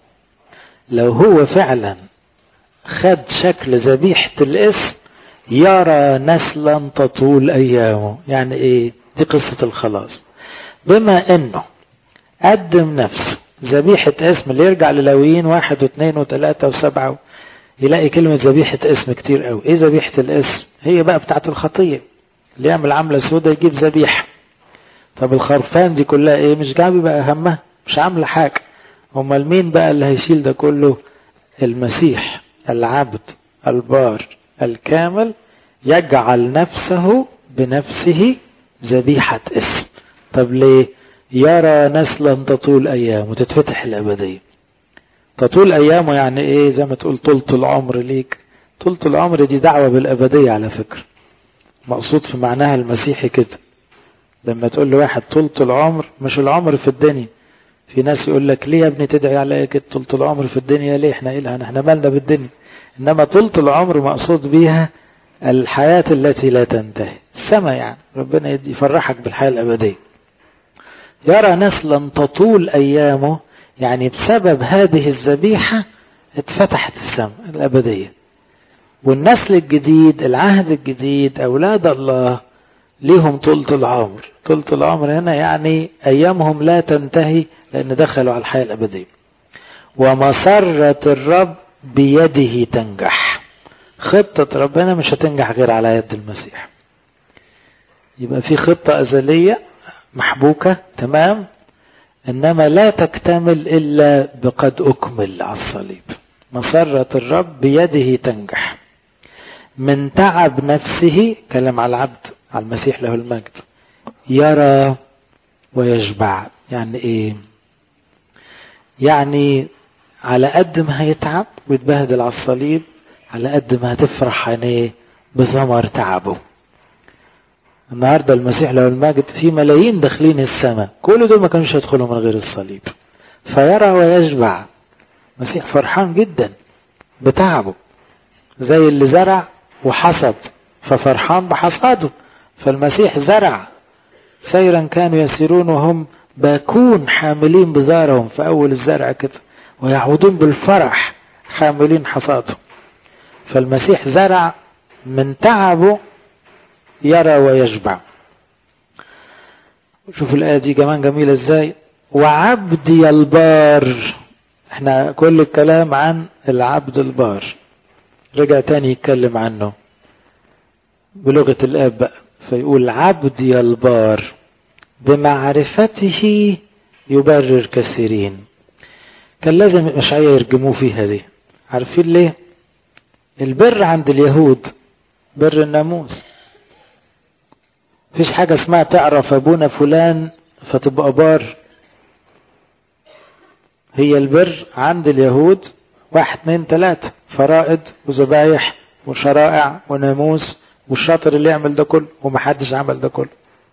لو هو فعلا خد شكل ذبيحة الإثم يرى نسلا تطول أيامه. يعني إيه؟ دي قصة الخلاص. بما إنه قدم نفسه ذبيحة إثم، اللي يرجع للاويين واحد واثنين وثلاثة وسبعة يلاقي كلمة ذبيحة إثم كتير قوي. إيه ذبيحة الإثم؟ هي بقى بتاعت الخطية، اللي يعمل عملة سودة يجيب ذبيحة. طب الخرفان دي كلها إيه؟ مش جايبة بقى همها، مش عاملة حاجة. امال مين بقى اللي هيشيل ده كله؟ المسيح العبد البار الكامل يجعل نفسه بنفسه ذبيحة إثم. طب ليه؟ يرى نسلا تطول أيام وتتفتح الأبدية. تطول أيامه يعني إيه؟ زي ما تقول طولة العمر ليك. طولة العمر دي دعوة بالأبدية على فكرة، مقصود في معناها المسيحي كده. لما تقول لواحد طولة العمر، مش العمر في الدنيا. في ناس يقول لك ليه يا ابني تدعي عليا كده طولة العمر في الدنيا؟ ليه؟ احنا إيه؟ احنا مالنا بالدنيا. انما طولة العمر مقصود بيها الحياة التي لا تنتهي، السماء يعني، ربنا يفرحك بالحياة الأبدية. يرى نسلا تطول أيامه، يعني بسبب هذه الذبيحة اتفتحت السماء الأبدية. والنسل الجديد، العهد الجديد، أولاد الله ليهم طولة العمر. طولة العمر هنا يعني أيامهم لا تنتهي، لأن دخلوا على الحياة الأبدية. ومسرة الرب بيده تنجح. خطة ربنا مش هتنجح غير على يد المسيح. يبقى في خطة أزلية محبوكة تمام، إنما لا تكتمل إلا بقد أكمل على الصليب. مسرة الرب بيده تنجح. من تعب نفسه، كلام على العبد على المسيح له المجد، يرى ويشبع. يعني إيه؟ يعني على قد ما هيتعب ويتبهدل على الصليب، على قد ما هتفرح عينيه بثمر تعبه. النهاردة المسيح له المجد في ملايين داخلين السماء، كل دول ما كانوش يدخلوا من غير الصليب. فيرى ويشبع. المسيح فرحان جدا بتعبه، زي اللي زرع وحصد ففرحان بحصاده. فالمسيح زرع سيرا كانوا يسيرون وهم باكون حاملين بزارهم في أول الزرع كده، ويعودون بالفرح حاملين حصاده. فالمسيح زرع من تعبه يرى ويشبع. شوفوا الآية دي كمان جميلة ازاي. وعبدي البار، احنا كل الكلام عن العبد البار، رجع تاني يتكلم عنه بلغة الآب بقى، فيقول عبدي البار بمعرفته يبرر كثيرين. كان لازم مشايا يرجموه فيها دي. عارفين ليه؟ البر عند اليهود بر الناموس. فيش حاجة اسمها تعرف ابونا فلان فتبقى بار. هي البر عند اليهود واحد اتنين تلاتة، فرائض وذبايح وشرائع وناموس، والشاطر اللي يعمل ده كله، ومحدش عمل ده كله.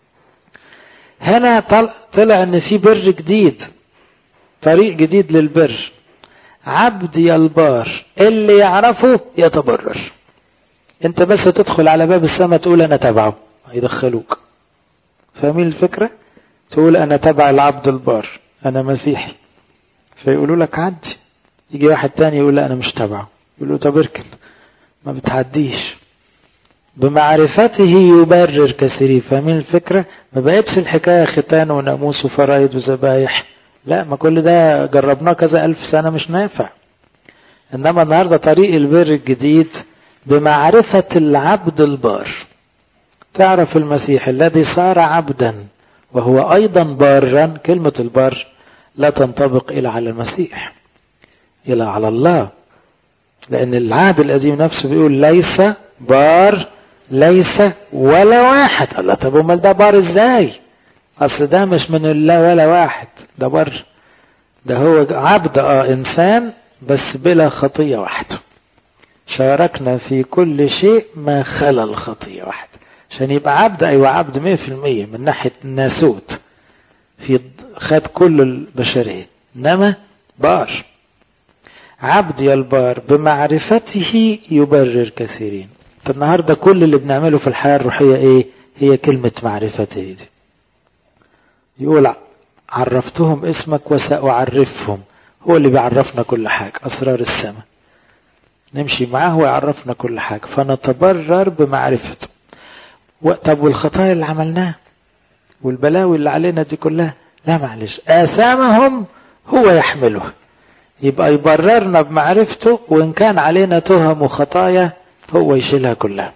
هنا طلع, طلع ان في بر جديد، طريق جديد للبر. عبدي البار اللي يعرفه يتبرر. انت بس تدخل على باب السماء تقول انا تبعه يدخلوك. فاهمين الفكرة؟ تقول انا تبع العبد البار، انا مسيحي، فيقولوا لك عدي. يجي واحد تاني يقول لا انا مش تبعه، يقولوا طب اركن، ما بتعديش. بمعرفته يبرر كثيرين. فاهمين الفكرة؟ ما بقتش الحكاية ختان وناموس وفرايد وذبايح، لا، ما كل ده جربناه كذا ألف سنة مش نافع. إنما النهاردة طريق البر الجديد بمعرفة العبد البار. تعرف المسيح الذي صار عبدا وهو أيضا بارا. كلمة البار لا تنطبق إلا على المسيح، إلا على الله، لأن العهد القديم نفسه بيقول ليس بار ليس ولا واحد. الله، طب امال ده بار ازاي؟ اصل ده مش من الله ولا واحد، ده بار، ده هو عبد اه انسان بس بلا خطية واحدة. شاركنا في كل شيء ما خلا الخطية واحدة. عشان يبقى عبد، ايوه عبد مية في المية من ناحية الناسوت، في خد كل البشرية، انما بار. عبد يا البار بمعرفته يبرر كثيرين. النهاردة كل اللي بنعمله في الحياة الروحية ايه؟ هي كلمة معرفته دي. يقول عرفتهم اسمك وسأعرفهم. هو اللي بيعرفنا كل حاجة، أسرار السماء، نمشي معاه ويعرفنا كل حاجة، فنتبرر بمعرفته. طب والخطايا اللي عملناها والبلاوي اللي علينا دي كلها، لا معلش، آثامهم هو يحملها. يبقى يبررنا بمعرفته، وإن كان علينا تهم وخطايا هو يشيلها كلها.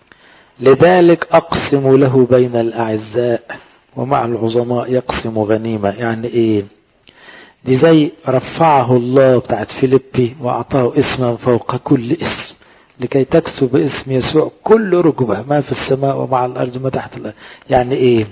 لذلك أقسم له بين الأعزاء ومع العظماء يقسم غنيمة. يعني إيه؟ دي زي رفعه الله بتاعت فيليبي وأعطاه اسما فوق كل اسم لكي تكسو باسم يسوع كل ركبة ما في السماء ومع الأرض ما تحت الأرض. يعني إيه؟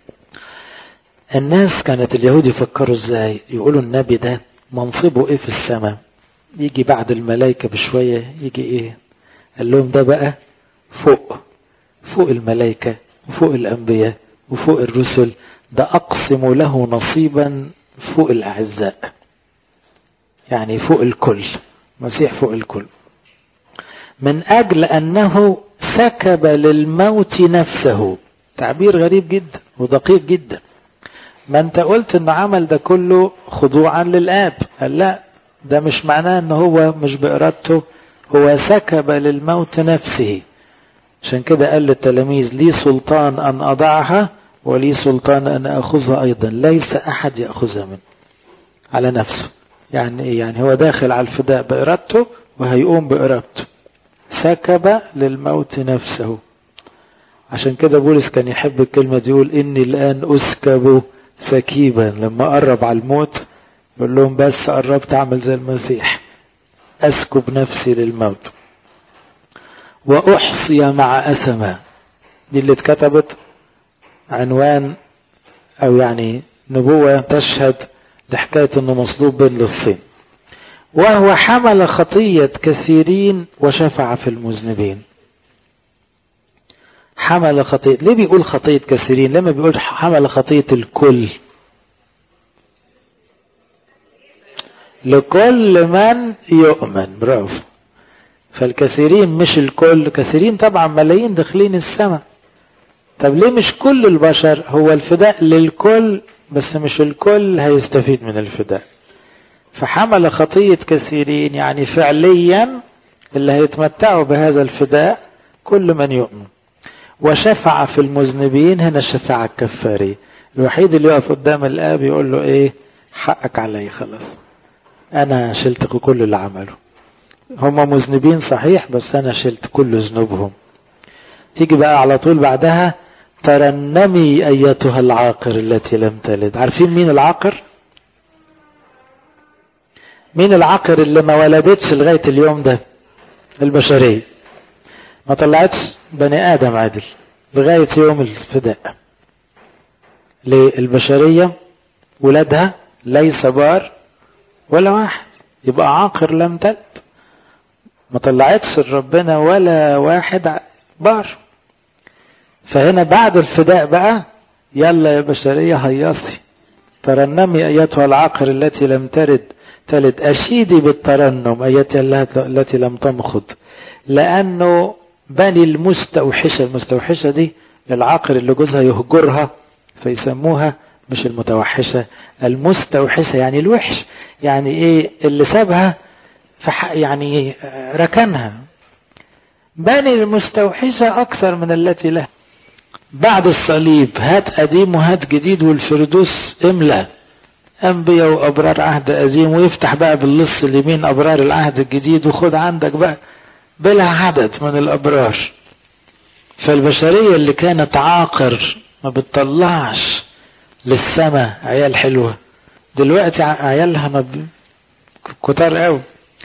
الناس كانت اليهود يفكروا إزاي؟ يقولوا النبي ده منصبه إيه في السماء؟ يجي بعد الملائكة بشوية، يجي إيه؟ قال لهم ده بقى فوق فوق الملائكة وفوق الأنبياء وفوق الرسل. ده أقسم له نصيبا فوق الأعزاء، يعني فوق الكل. مسيح فوق الكل، من أجل أنه سكب للموت نفسه. تعبير غريب جدا ودقيق جدا. ما أنت قلت أنه عمل ده كله خضوعا للآب. قال لا، ده مش معناه أنه هو مش بإرادته، هو سكب للموت نفسه. عشان كده قال للتلاميذ لي سلطان أن أضعها ولي سلطان أن أخذها أيضا، ليس أحد يأخذها منه على نفسه. يعني إيه؟ يعني هو داخل على الفداء بإرادته وهيقوم بإرادته. سكب للموت نفسه. عشان كده بولس كان يحب الكلمة دي، يقول إني الآن أسكب سكيبا. لما قرب على الموت يقول لهم بس قربت أعمل زي المسيح، أسكب نفسي للموت. وأحصي مع أثمة. دي اللي اتكتبت عنوان أو يعني نبوة تشهد لحكاية أنه مصلوب بين للصين. وهو حمل خطية كثيرين وشفع في المذنبين. حمل خطية. ليه بيقول خطية كثيرين؟ لما بيقول حمل خطية الكل، لكل من يؤمن. برافو. فالكثيرين مش الكل. كثيرين طبعا ملايين داخلين السماء. طب ليه مش كل البشر؟ هو الفداء للكل بس مش الكل هيستفيد من الفداء. فحمل خطية كثيرين يعني فعليا اللي هيتمتعوا بهذا الفداء كل من يؤمن. وشفع في المذنبين. هنا الشفاعة الكفارية. الوحيد اللي يقف قدام الآب يقول له ايه؟ حقك علي، خلاص انا شلت كل اللي عمله. هم مذنبين صحيح بس انا شلت كل ذنوبهم. تيجي بقى على طول بعدها ترنمي ايتها العاقر التي لم تلد. عارفين مين العاقر؟ مين العاقر اللي ما ولدتش لغاية اليوم ده؟ البشرية ما طلعتش بني آدم عادل لغاية يوم الفداء. للبشرية ولادها ليس بار ولا واحد، يبقى عاقر لم تلد. ما طلعتش ربنا ولا واحد بار. فهنا بعد الفداء بقى يلا يا بشرية هيصي. ترنمي ايتها العاقر التي لم تلد تلد. اشيدي بالترنم ايتها التي لم تمخض. لانه بني المستوحشة. المستوحشة دي العاقر اللي جوزها يهجرها فيسموها مش المتوحشة، المستوحشة يعني الوحش، يعني ايه اللي سابها يعني ركنها. بني المستوحشة أكثر من التي لها. بعد الصليب هات قديم وهات جديد، والفردوس املأ أنبياء وأبرار عهد قديم، ويفتح بقى باللص اليمين أبرار العهد الجديد، وخد عندك بقى بلا عدد من الأبرار. فالبشرية اللي كانت عاقر ما بتطلعش للسماء عيال حلوة، دلوقتي عيالها ما ب... كتار قوي.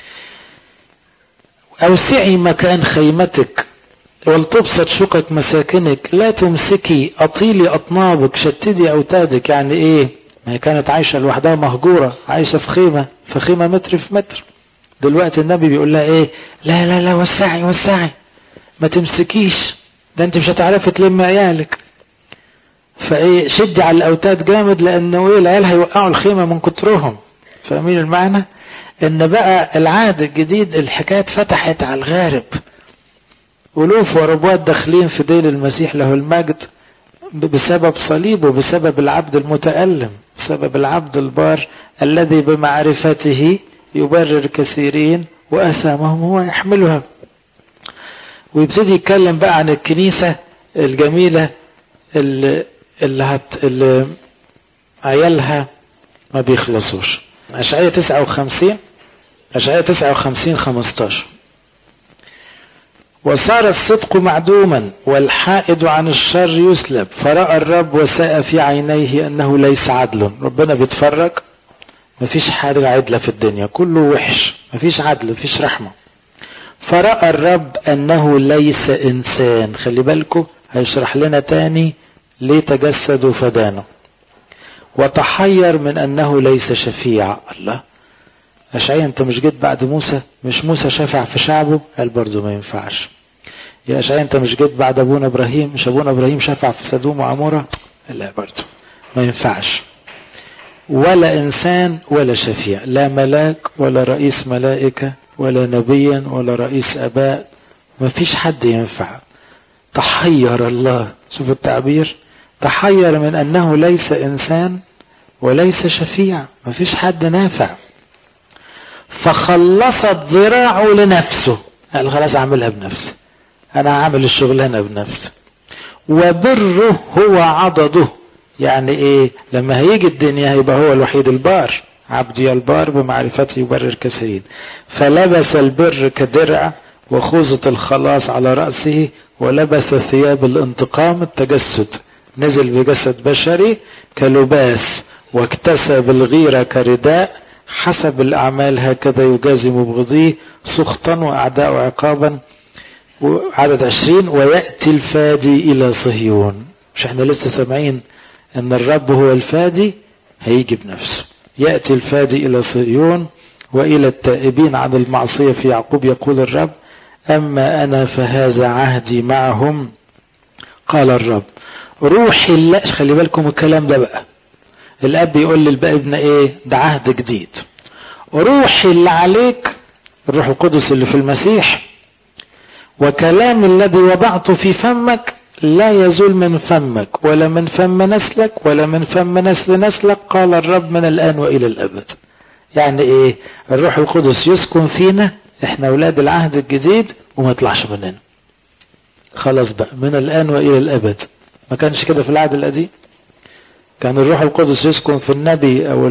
أوسعي مكان خيمتك ولتبسط شقق مساكنك، لا تمسكي أطيلي أطنابك، شتدي أوتادك. يعني إيه؟ ما هي كانت عايشة لوحدها مهجورة، عايشة في خيمة، في خيمة متر في متر. دلوقتي النبي بيقول لها إيه؟ لا لا لا وسعي وسعي، ما تمسكيش، ده أنت مش هتعرفي تلم عيالك. فإيه؟ شدي على الأوتاد جامد، لأنه إيه؟ العيال هيوقعوا الخيمة من كترهم. فاهمين المعنى؟ إن بقى العهد الجديد الحكاية فتحت على الغارب، ألوف وربوات داخلين في دين المسيح له المجد بسبب صليبه، بسبب العبد المتألم، بسبب العبد البار الذي بمعرفته يبرر كثيرين وأثامهم هو يحملها. ويبتدي يتكلم بقى عن الكنيسة الجميلة اللي, اللي, هت اللي عيالها ما بيخلصوش. أشعية تسعة وخمسين أشعية تسعة وخمسين خمستاشر: وصار الصدق معدوما والحائد عن الشر يسلب، فرأى الرب وساء في عينيه أنه ليس عدل. ربنا بيتفرج، مفيش حاجة عدلة في الدنيا، كله وحش، مفيش عدل، مفيش رحمة. فرأى الرب أنه ليس إنسان. خلي بالكم هيشرح لنا تاني ليه تجسد وفدانه. وتحير من أنه ليس شفيع. الله، أشعياء أنت مش جيت بعد موسى؟ مش موسى شفع في شعبه؟ قال برضو ما ينفعش. يا أشعياء أنت مش جيت بعد أبونا إبراهيم؟ مش أبونا إبراهيم شفع في سدوم وعمورة؟ لا برضو ما ينفعش. ولا إنسان ولا شفيع، لا ملاك ولا رئيس ملائكة ولا نبيا ولا رئيس أباء، ما فيش حد ينفع. تحير الله، شوف التعبير، تحير من أنه ليس إنسان وليس شفيع، ما فيش حد نافع. فخلصت ذراعه لنفسه، قال خلاص أعملها بنفسي، أنا هعمل الشغلانة بنفسي. وبره هو عضده. يعني إيه؟ لما هيجي الدنيا هيبقى هو الوحيد البار. عبدي البار بمعرفته يبرر كثيرين. فلبس البر كدرع وخوذة الخلاص على رأسه، ولبس ثياب الانتقام التجسد، نزل بجسد بشري كلباس، واكتسب الغيرة كرداء، حسب الأعمال هكذا يجازي مبغضيه، سخطا وأعداء عقابا. وعدد عشرين: ويأتي الفادي إلى صهيون. مش احنا لسه سامعين ان الرب هو الفادي؟ هيجي بنفسه. يأتي الفادي إلى صهيون وإلى التائبين عن المعصية في يعقوب، يقول الرب: أما أنا فهذا عهدي معهم قال الرب، روحي الله. خلي بالكم الكلام ده بقى، الأب يقول للابن إيه؟ ده عهد جديد. روحي اللي عليك، الروح القدس اللي في المسيح، وكلام الذي وضعته في فمك لا يزول من فمك ولا من فم نسلك ولا من فم نسل نسلك، قال الرب، من الآن وإلى الأبد. يعني إيه؟ الروح القدس يسكن فينا، إحنا أولاد العهد الجديد، وما يطلعش مننا خلاص بقى، من الآن وإلى الأبد. ما كانش كده في العهد القديم؟ كان الروح القدس يسكن في النبي أو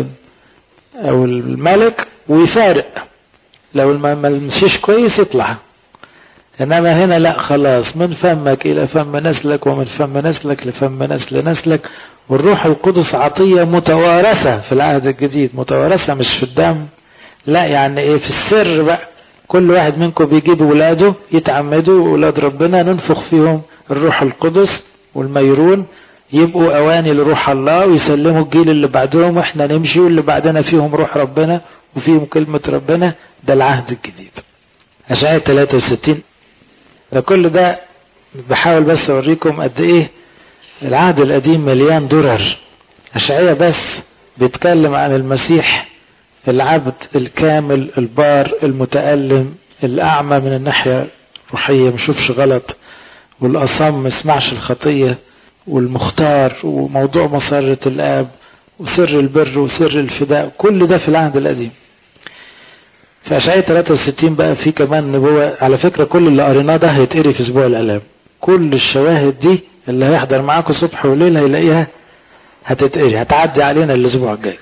أو الملك ويفارق، لو ما مشيش كويس يطلع. إنما هنا لا، خلاص، من فمك إلى فم نسلك ومن فم نسلك لفم نسل نسلك. والروح القدس عطية متوارثة في العهد الجديد، متوارثة مش في الدم، لا، يعني إيه؟ في السر بقى. كل واحد منكم بيجيب ولاده يتعمدوا، وولاد ربنا ننفخ فيهم الروح القدس والميرون، يبقوا أواني لروح الله، ويسلموا الجيل اللي بعدهم، وإحنا نمشي واللي بعدنا فيهم روح ربنا وفيهم كلمة ربنا. ده العهد الجديد. أشعياء ثلاثة وستين. ده كل ده بحاول بس أوريكم قد إيه العهد القديم مليان درر. أشعياء بس بيتكلم عن المسيح، العبد الكامل البار المتألم الأعمى من الناحية روحية ما يشوفش غلط، والأصم ما يسمعش الخطية، والمختار، وموضوع مسرة الآب، وسر البر وسر الفداء، كل ده في العهد القديم. في أشعياء ثلاثة وستين بقى في كمان نبوة. على فكرة كل اللي قريناه ده هيتقري في أسبوع الآلام، كل الشواهد دي اللي هيحضر معاكم صبح وليل هيلاقيها هتتقري، هتعدي علينا الأسبوع الجاي.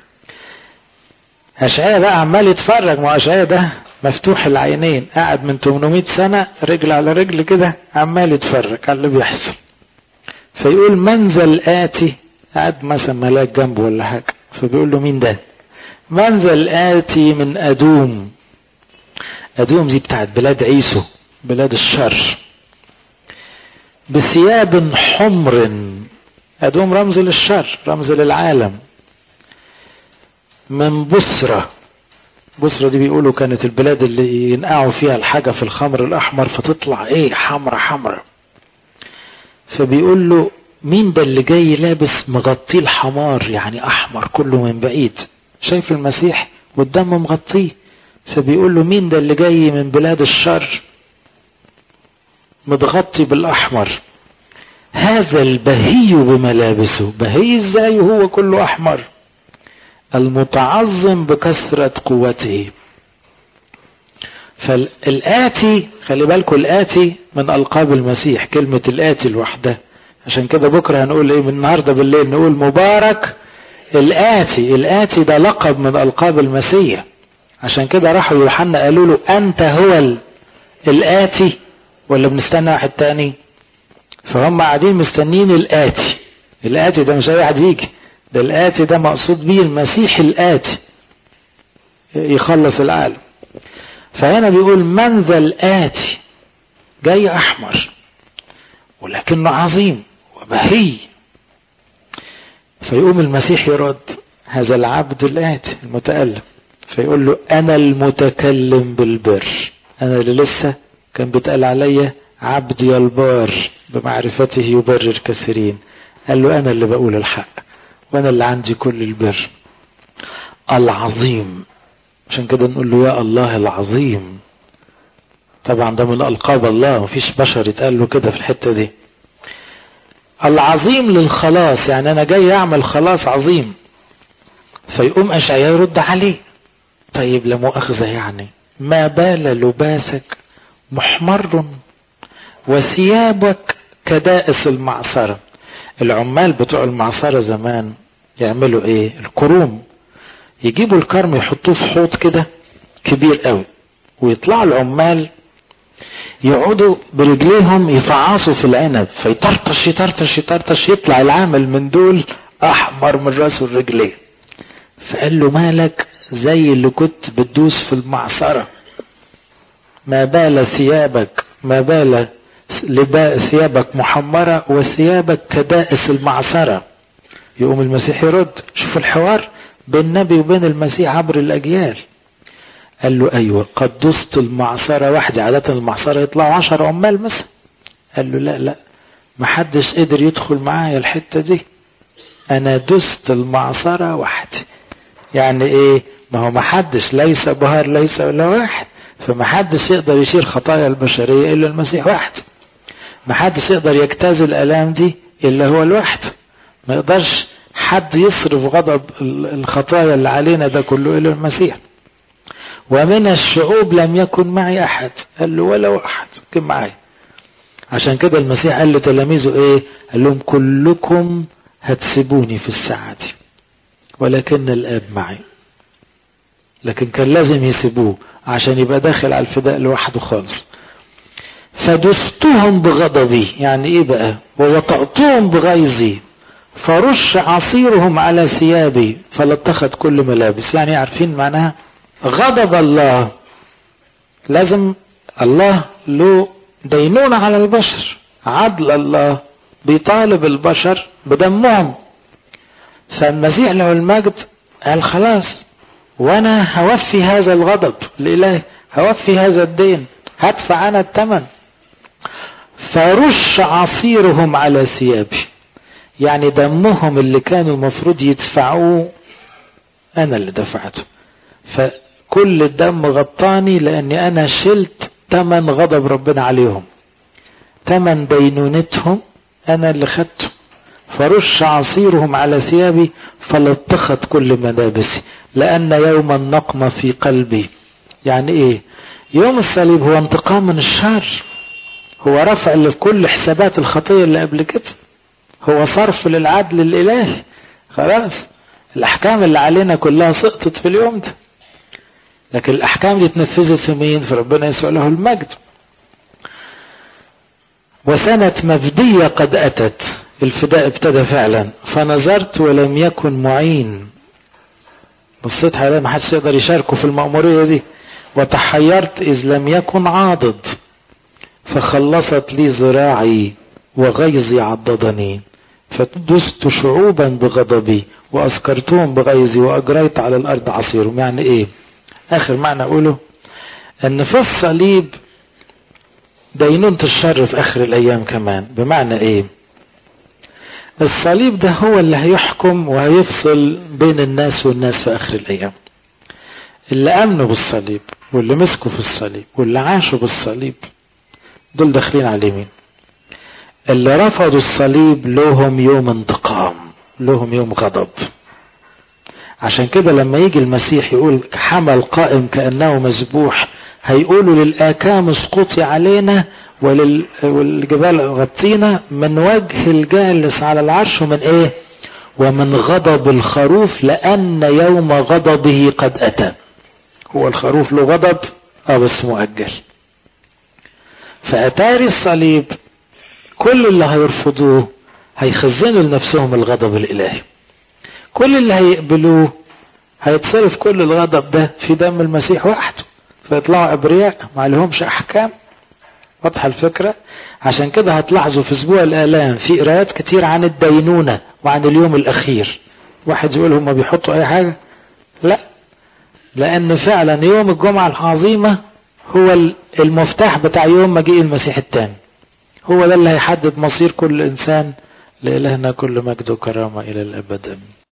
أشعياء بقى عمال يتفرج، ما أشعياء ده مفتوح العينين، قاعد من ثمانمائة سنة رجل على رجل كده عمال يتفرج على اللي بيحصل. فيقول منزل آتي، قاعد مثلا ملاك جنبه ولا حاجة، فبيقول له مين ده؟ منزل آتي من أدوم. أدوم دي بتاعت بلاد عيسو، بلاد الشر، بثياب حمر. أدوم رمز للشر، رمز للعالم. من بصرة، بصرة دي بيقولوا كانت البلاد اللي ينقعوا فيها الحاجة في الخمر الأحمر فتطلع ايه حمرة حمرة. فبيقول له مين ده اللي جاي لابس مغطيه الحمار، يعني أحمر كله من بعيد، شايف المسيح والدم مغطيه. فبيقول له مين ده اللي جاي من بلاد الشر متغطي بالأحمر؟ هذا البهي بملابسه. بهي ازاي وهو كله أحمر؟ المتعظم بكثرة قوته. فالآتي، خلي بالكم الآتي من ألقاب المسيح، كلمة الآتي الوحدة. عشان كده بكرة هنقول ايه من النهاردة بالليل؟ نقول مبارك الآتي. الآتي ده لقب من ألقاب المسيح. عشان كده راحوا يوحنا قالوا له أنت هو الآتي ولا بنستنى واحد تاني؟ فهم قاعدين مستنين الآتي. الآتي ده مش أي واحد يجي، ده الآتي ده مقصود بيه المسيح الآتي يخلص العالم. فهنا بيقول منزل آتي، جاي أحمر ولكنه عظيم وبهي. فيقوم المسيح يرد هذا العبد الآتي المتألم، فيقول له أنا المتكلم بالبر. أنا اللي لسه كان بيتقال عليا عبدي البار بمعرفته يبرر كثيرين. قال له أنا اللي بقول الحق، وأنا اللي عندي كل البر. العظيم، عشان كده نقول له يا الله العظيم. طبعا ده من ألقاب الله، مفيش بشر يتقال له كده في الحتة دي. العظيم للخلاص، يعني أنا جاي أعمل خلاص عظيم. فيقوم أشعياء يرد عليه طيب لا مؤاخذة، يعني ما بال لباسك محمر وثيابك كدائس المعصرة. العمال بتوع المعصرة زمان يعملوا ايه؟ الكروم، يجيبوا الكرم يحطوه في حوض كده كبير قوي، ويطلعوا العمال يقعدوا برجليهم يفعصوا في العنب، فيطرطش يطرطش يطرطش يطلع العامل من دول احمر من راسه الرجلين. فقال له مالك زي اللي كنت بتدوس في المعصرة. ما بال ثيابك، ما بال ثيابك محمرة وثيابك كدائس المعصرة. يقوم المسيح يرد. شوف الحوار بين النبي وبين المسيح عبر الأجيال. قال له أيوة قد دست المعصرة وحدي. عادة المعصرة يطلعوا عشر عمال مثلا. قال له لا لا، محدش قدر يدخل معايا الحتة دي، أنا دست المعصرة وحدي. يعني إيه؟ ما هو محدش، ليس بهار ليس ولا واحد، فمحدش يقدر يشيل خطايا البشرية إلا المسيح واحد. محدش يقدر يجتاز الآلام دي إلا هو الواحد. ما يقدرش حد يصرف غضب الخطايا اللي علينا ده كله إلا المسيح. ومن الشعوب لم يكن معي أحد. قال له ولا واحد كن معي. عشان كده المسيح قال لتلاميذه إيه؟ قال لهم كلكم هتسيبوني في الساعة دي ولكن الآب معي. لكن كان لازم يسيبوه عشان يبقى داخل على الفداء لوحده خالص. فدستهم بغضبي، يعني ايه بقى؟ ووطأتهم بغيظي فرش عصيرهم على ثيابي فلاتخذ كل ملابس. يعني عارفين معناها غضب الله، لازم الله له دينونة على البشر. عدل الله بيطالب البشر بدمهم. فالمسيح له المجد قال خلاص وانا هوفي هذا الغضب لإله، هوفي هذا الدين، هدفع انا الثمن. فرش عصيرهم على ثيابي، يعني دمهم اللي كانوا المفروض يدفعوه انا اللي دفعته. فكل الدم غطاني لاني انا شلت تمن غضب ربنا عليهم، تمن دينونتهم أنا اللي خدته. فرش عصيرهم على ثيابي فلطخت كل ملابسي لأن يوم النقمة في قلبي. يعني إيه؟ يوم الصليب هو انتقام من الشر، هو رفع لكل حسابات الخطية اللي قبل كده، هو صرف للعدل الإلهي. خلاص الأحكام اللي علينا كلها سقطت في اليوم ده، لكن الأحكام دي اتنفذت في مين؟ في ربنا يسوع له المجد. وسنة مفدية قد أتت، الفداء ابتدى فعلا. فنظرت ولم يكن معين، بصيت عليه ما حدش يقدر يشاركه في المأمورية دي. وتحيرت إذ لم يكن عاضد، فخلصت لي ذراعي وغيظي عضدني، فدست شعوبا بغضبي وأسكرتهم بغيظي وأجريت على الأرض عصيرهم. يعني إيه؟ آخر معنى أقوله أن في الصليب دينونة الشر في آخر الأيام كمان. بمعنى إيه؟ الصليب ده هو اللي هيحكم وهيفصل بين الناس والناس في آخر الأيام. اللي آمنوا بالصليب واللي مسكوا في الصليب واللي عاشوا بالصليب دول داخلين على اليمين. اللي رفضوا الصليب لهم يوم انتقام، لهم يوم غضب. عشان كده لما يجي المسيح يقول حمل قائم كأنه مذبوح، هيقولوا للآكام اسقطي علينا ولل... والجبال غطينا من وجه الجالس على العرش، ومن ايه؟ ومن غضب الخروف لأن يوم غضبه قد أتى. هو الخروف له غضب اه بس مؤجل. فأتاري الصليب كل اللي هيرفضوه هيخزنوا لنفسهم الغضب الإلهي، كل اللي هيقبلوه هيتصرف كل الغضب ده في دم المسيح وحده، فيطلعوا أبرياء ما لهمش أحكام. واضحة الفكرة؟ عشان كده هتلاحظوا في أسبوع الآلام في قراءات كتير عن الدينونة وعن اليوم الأخير. واحد يقول هم بيحطوا أي حاجة؟ لا، لأن فعلا يوم الجمعة العظيمة هو المفتاح بتاع يوم مجيء المسيح الثاني، هو ده اللي هيحدد مصير كل إنسان. لإلهنا كل مجد وكرامة إلى الأبد.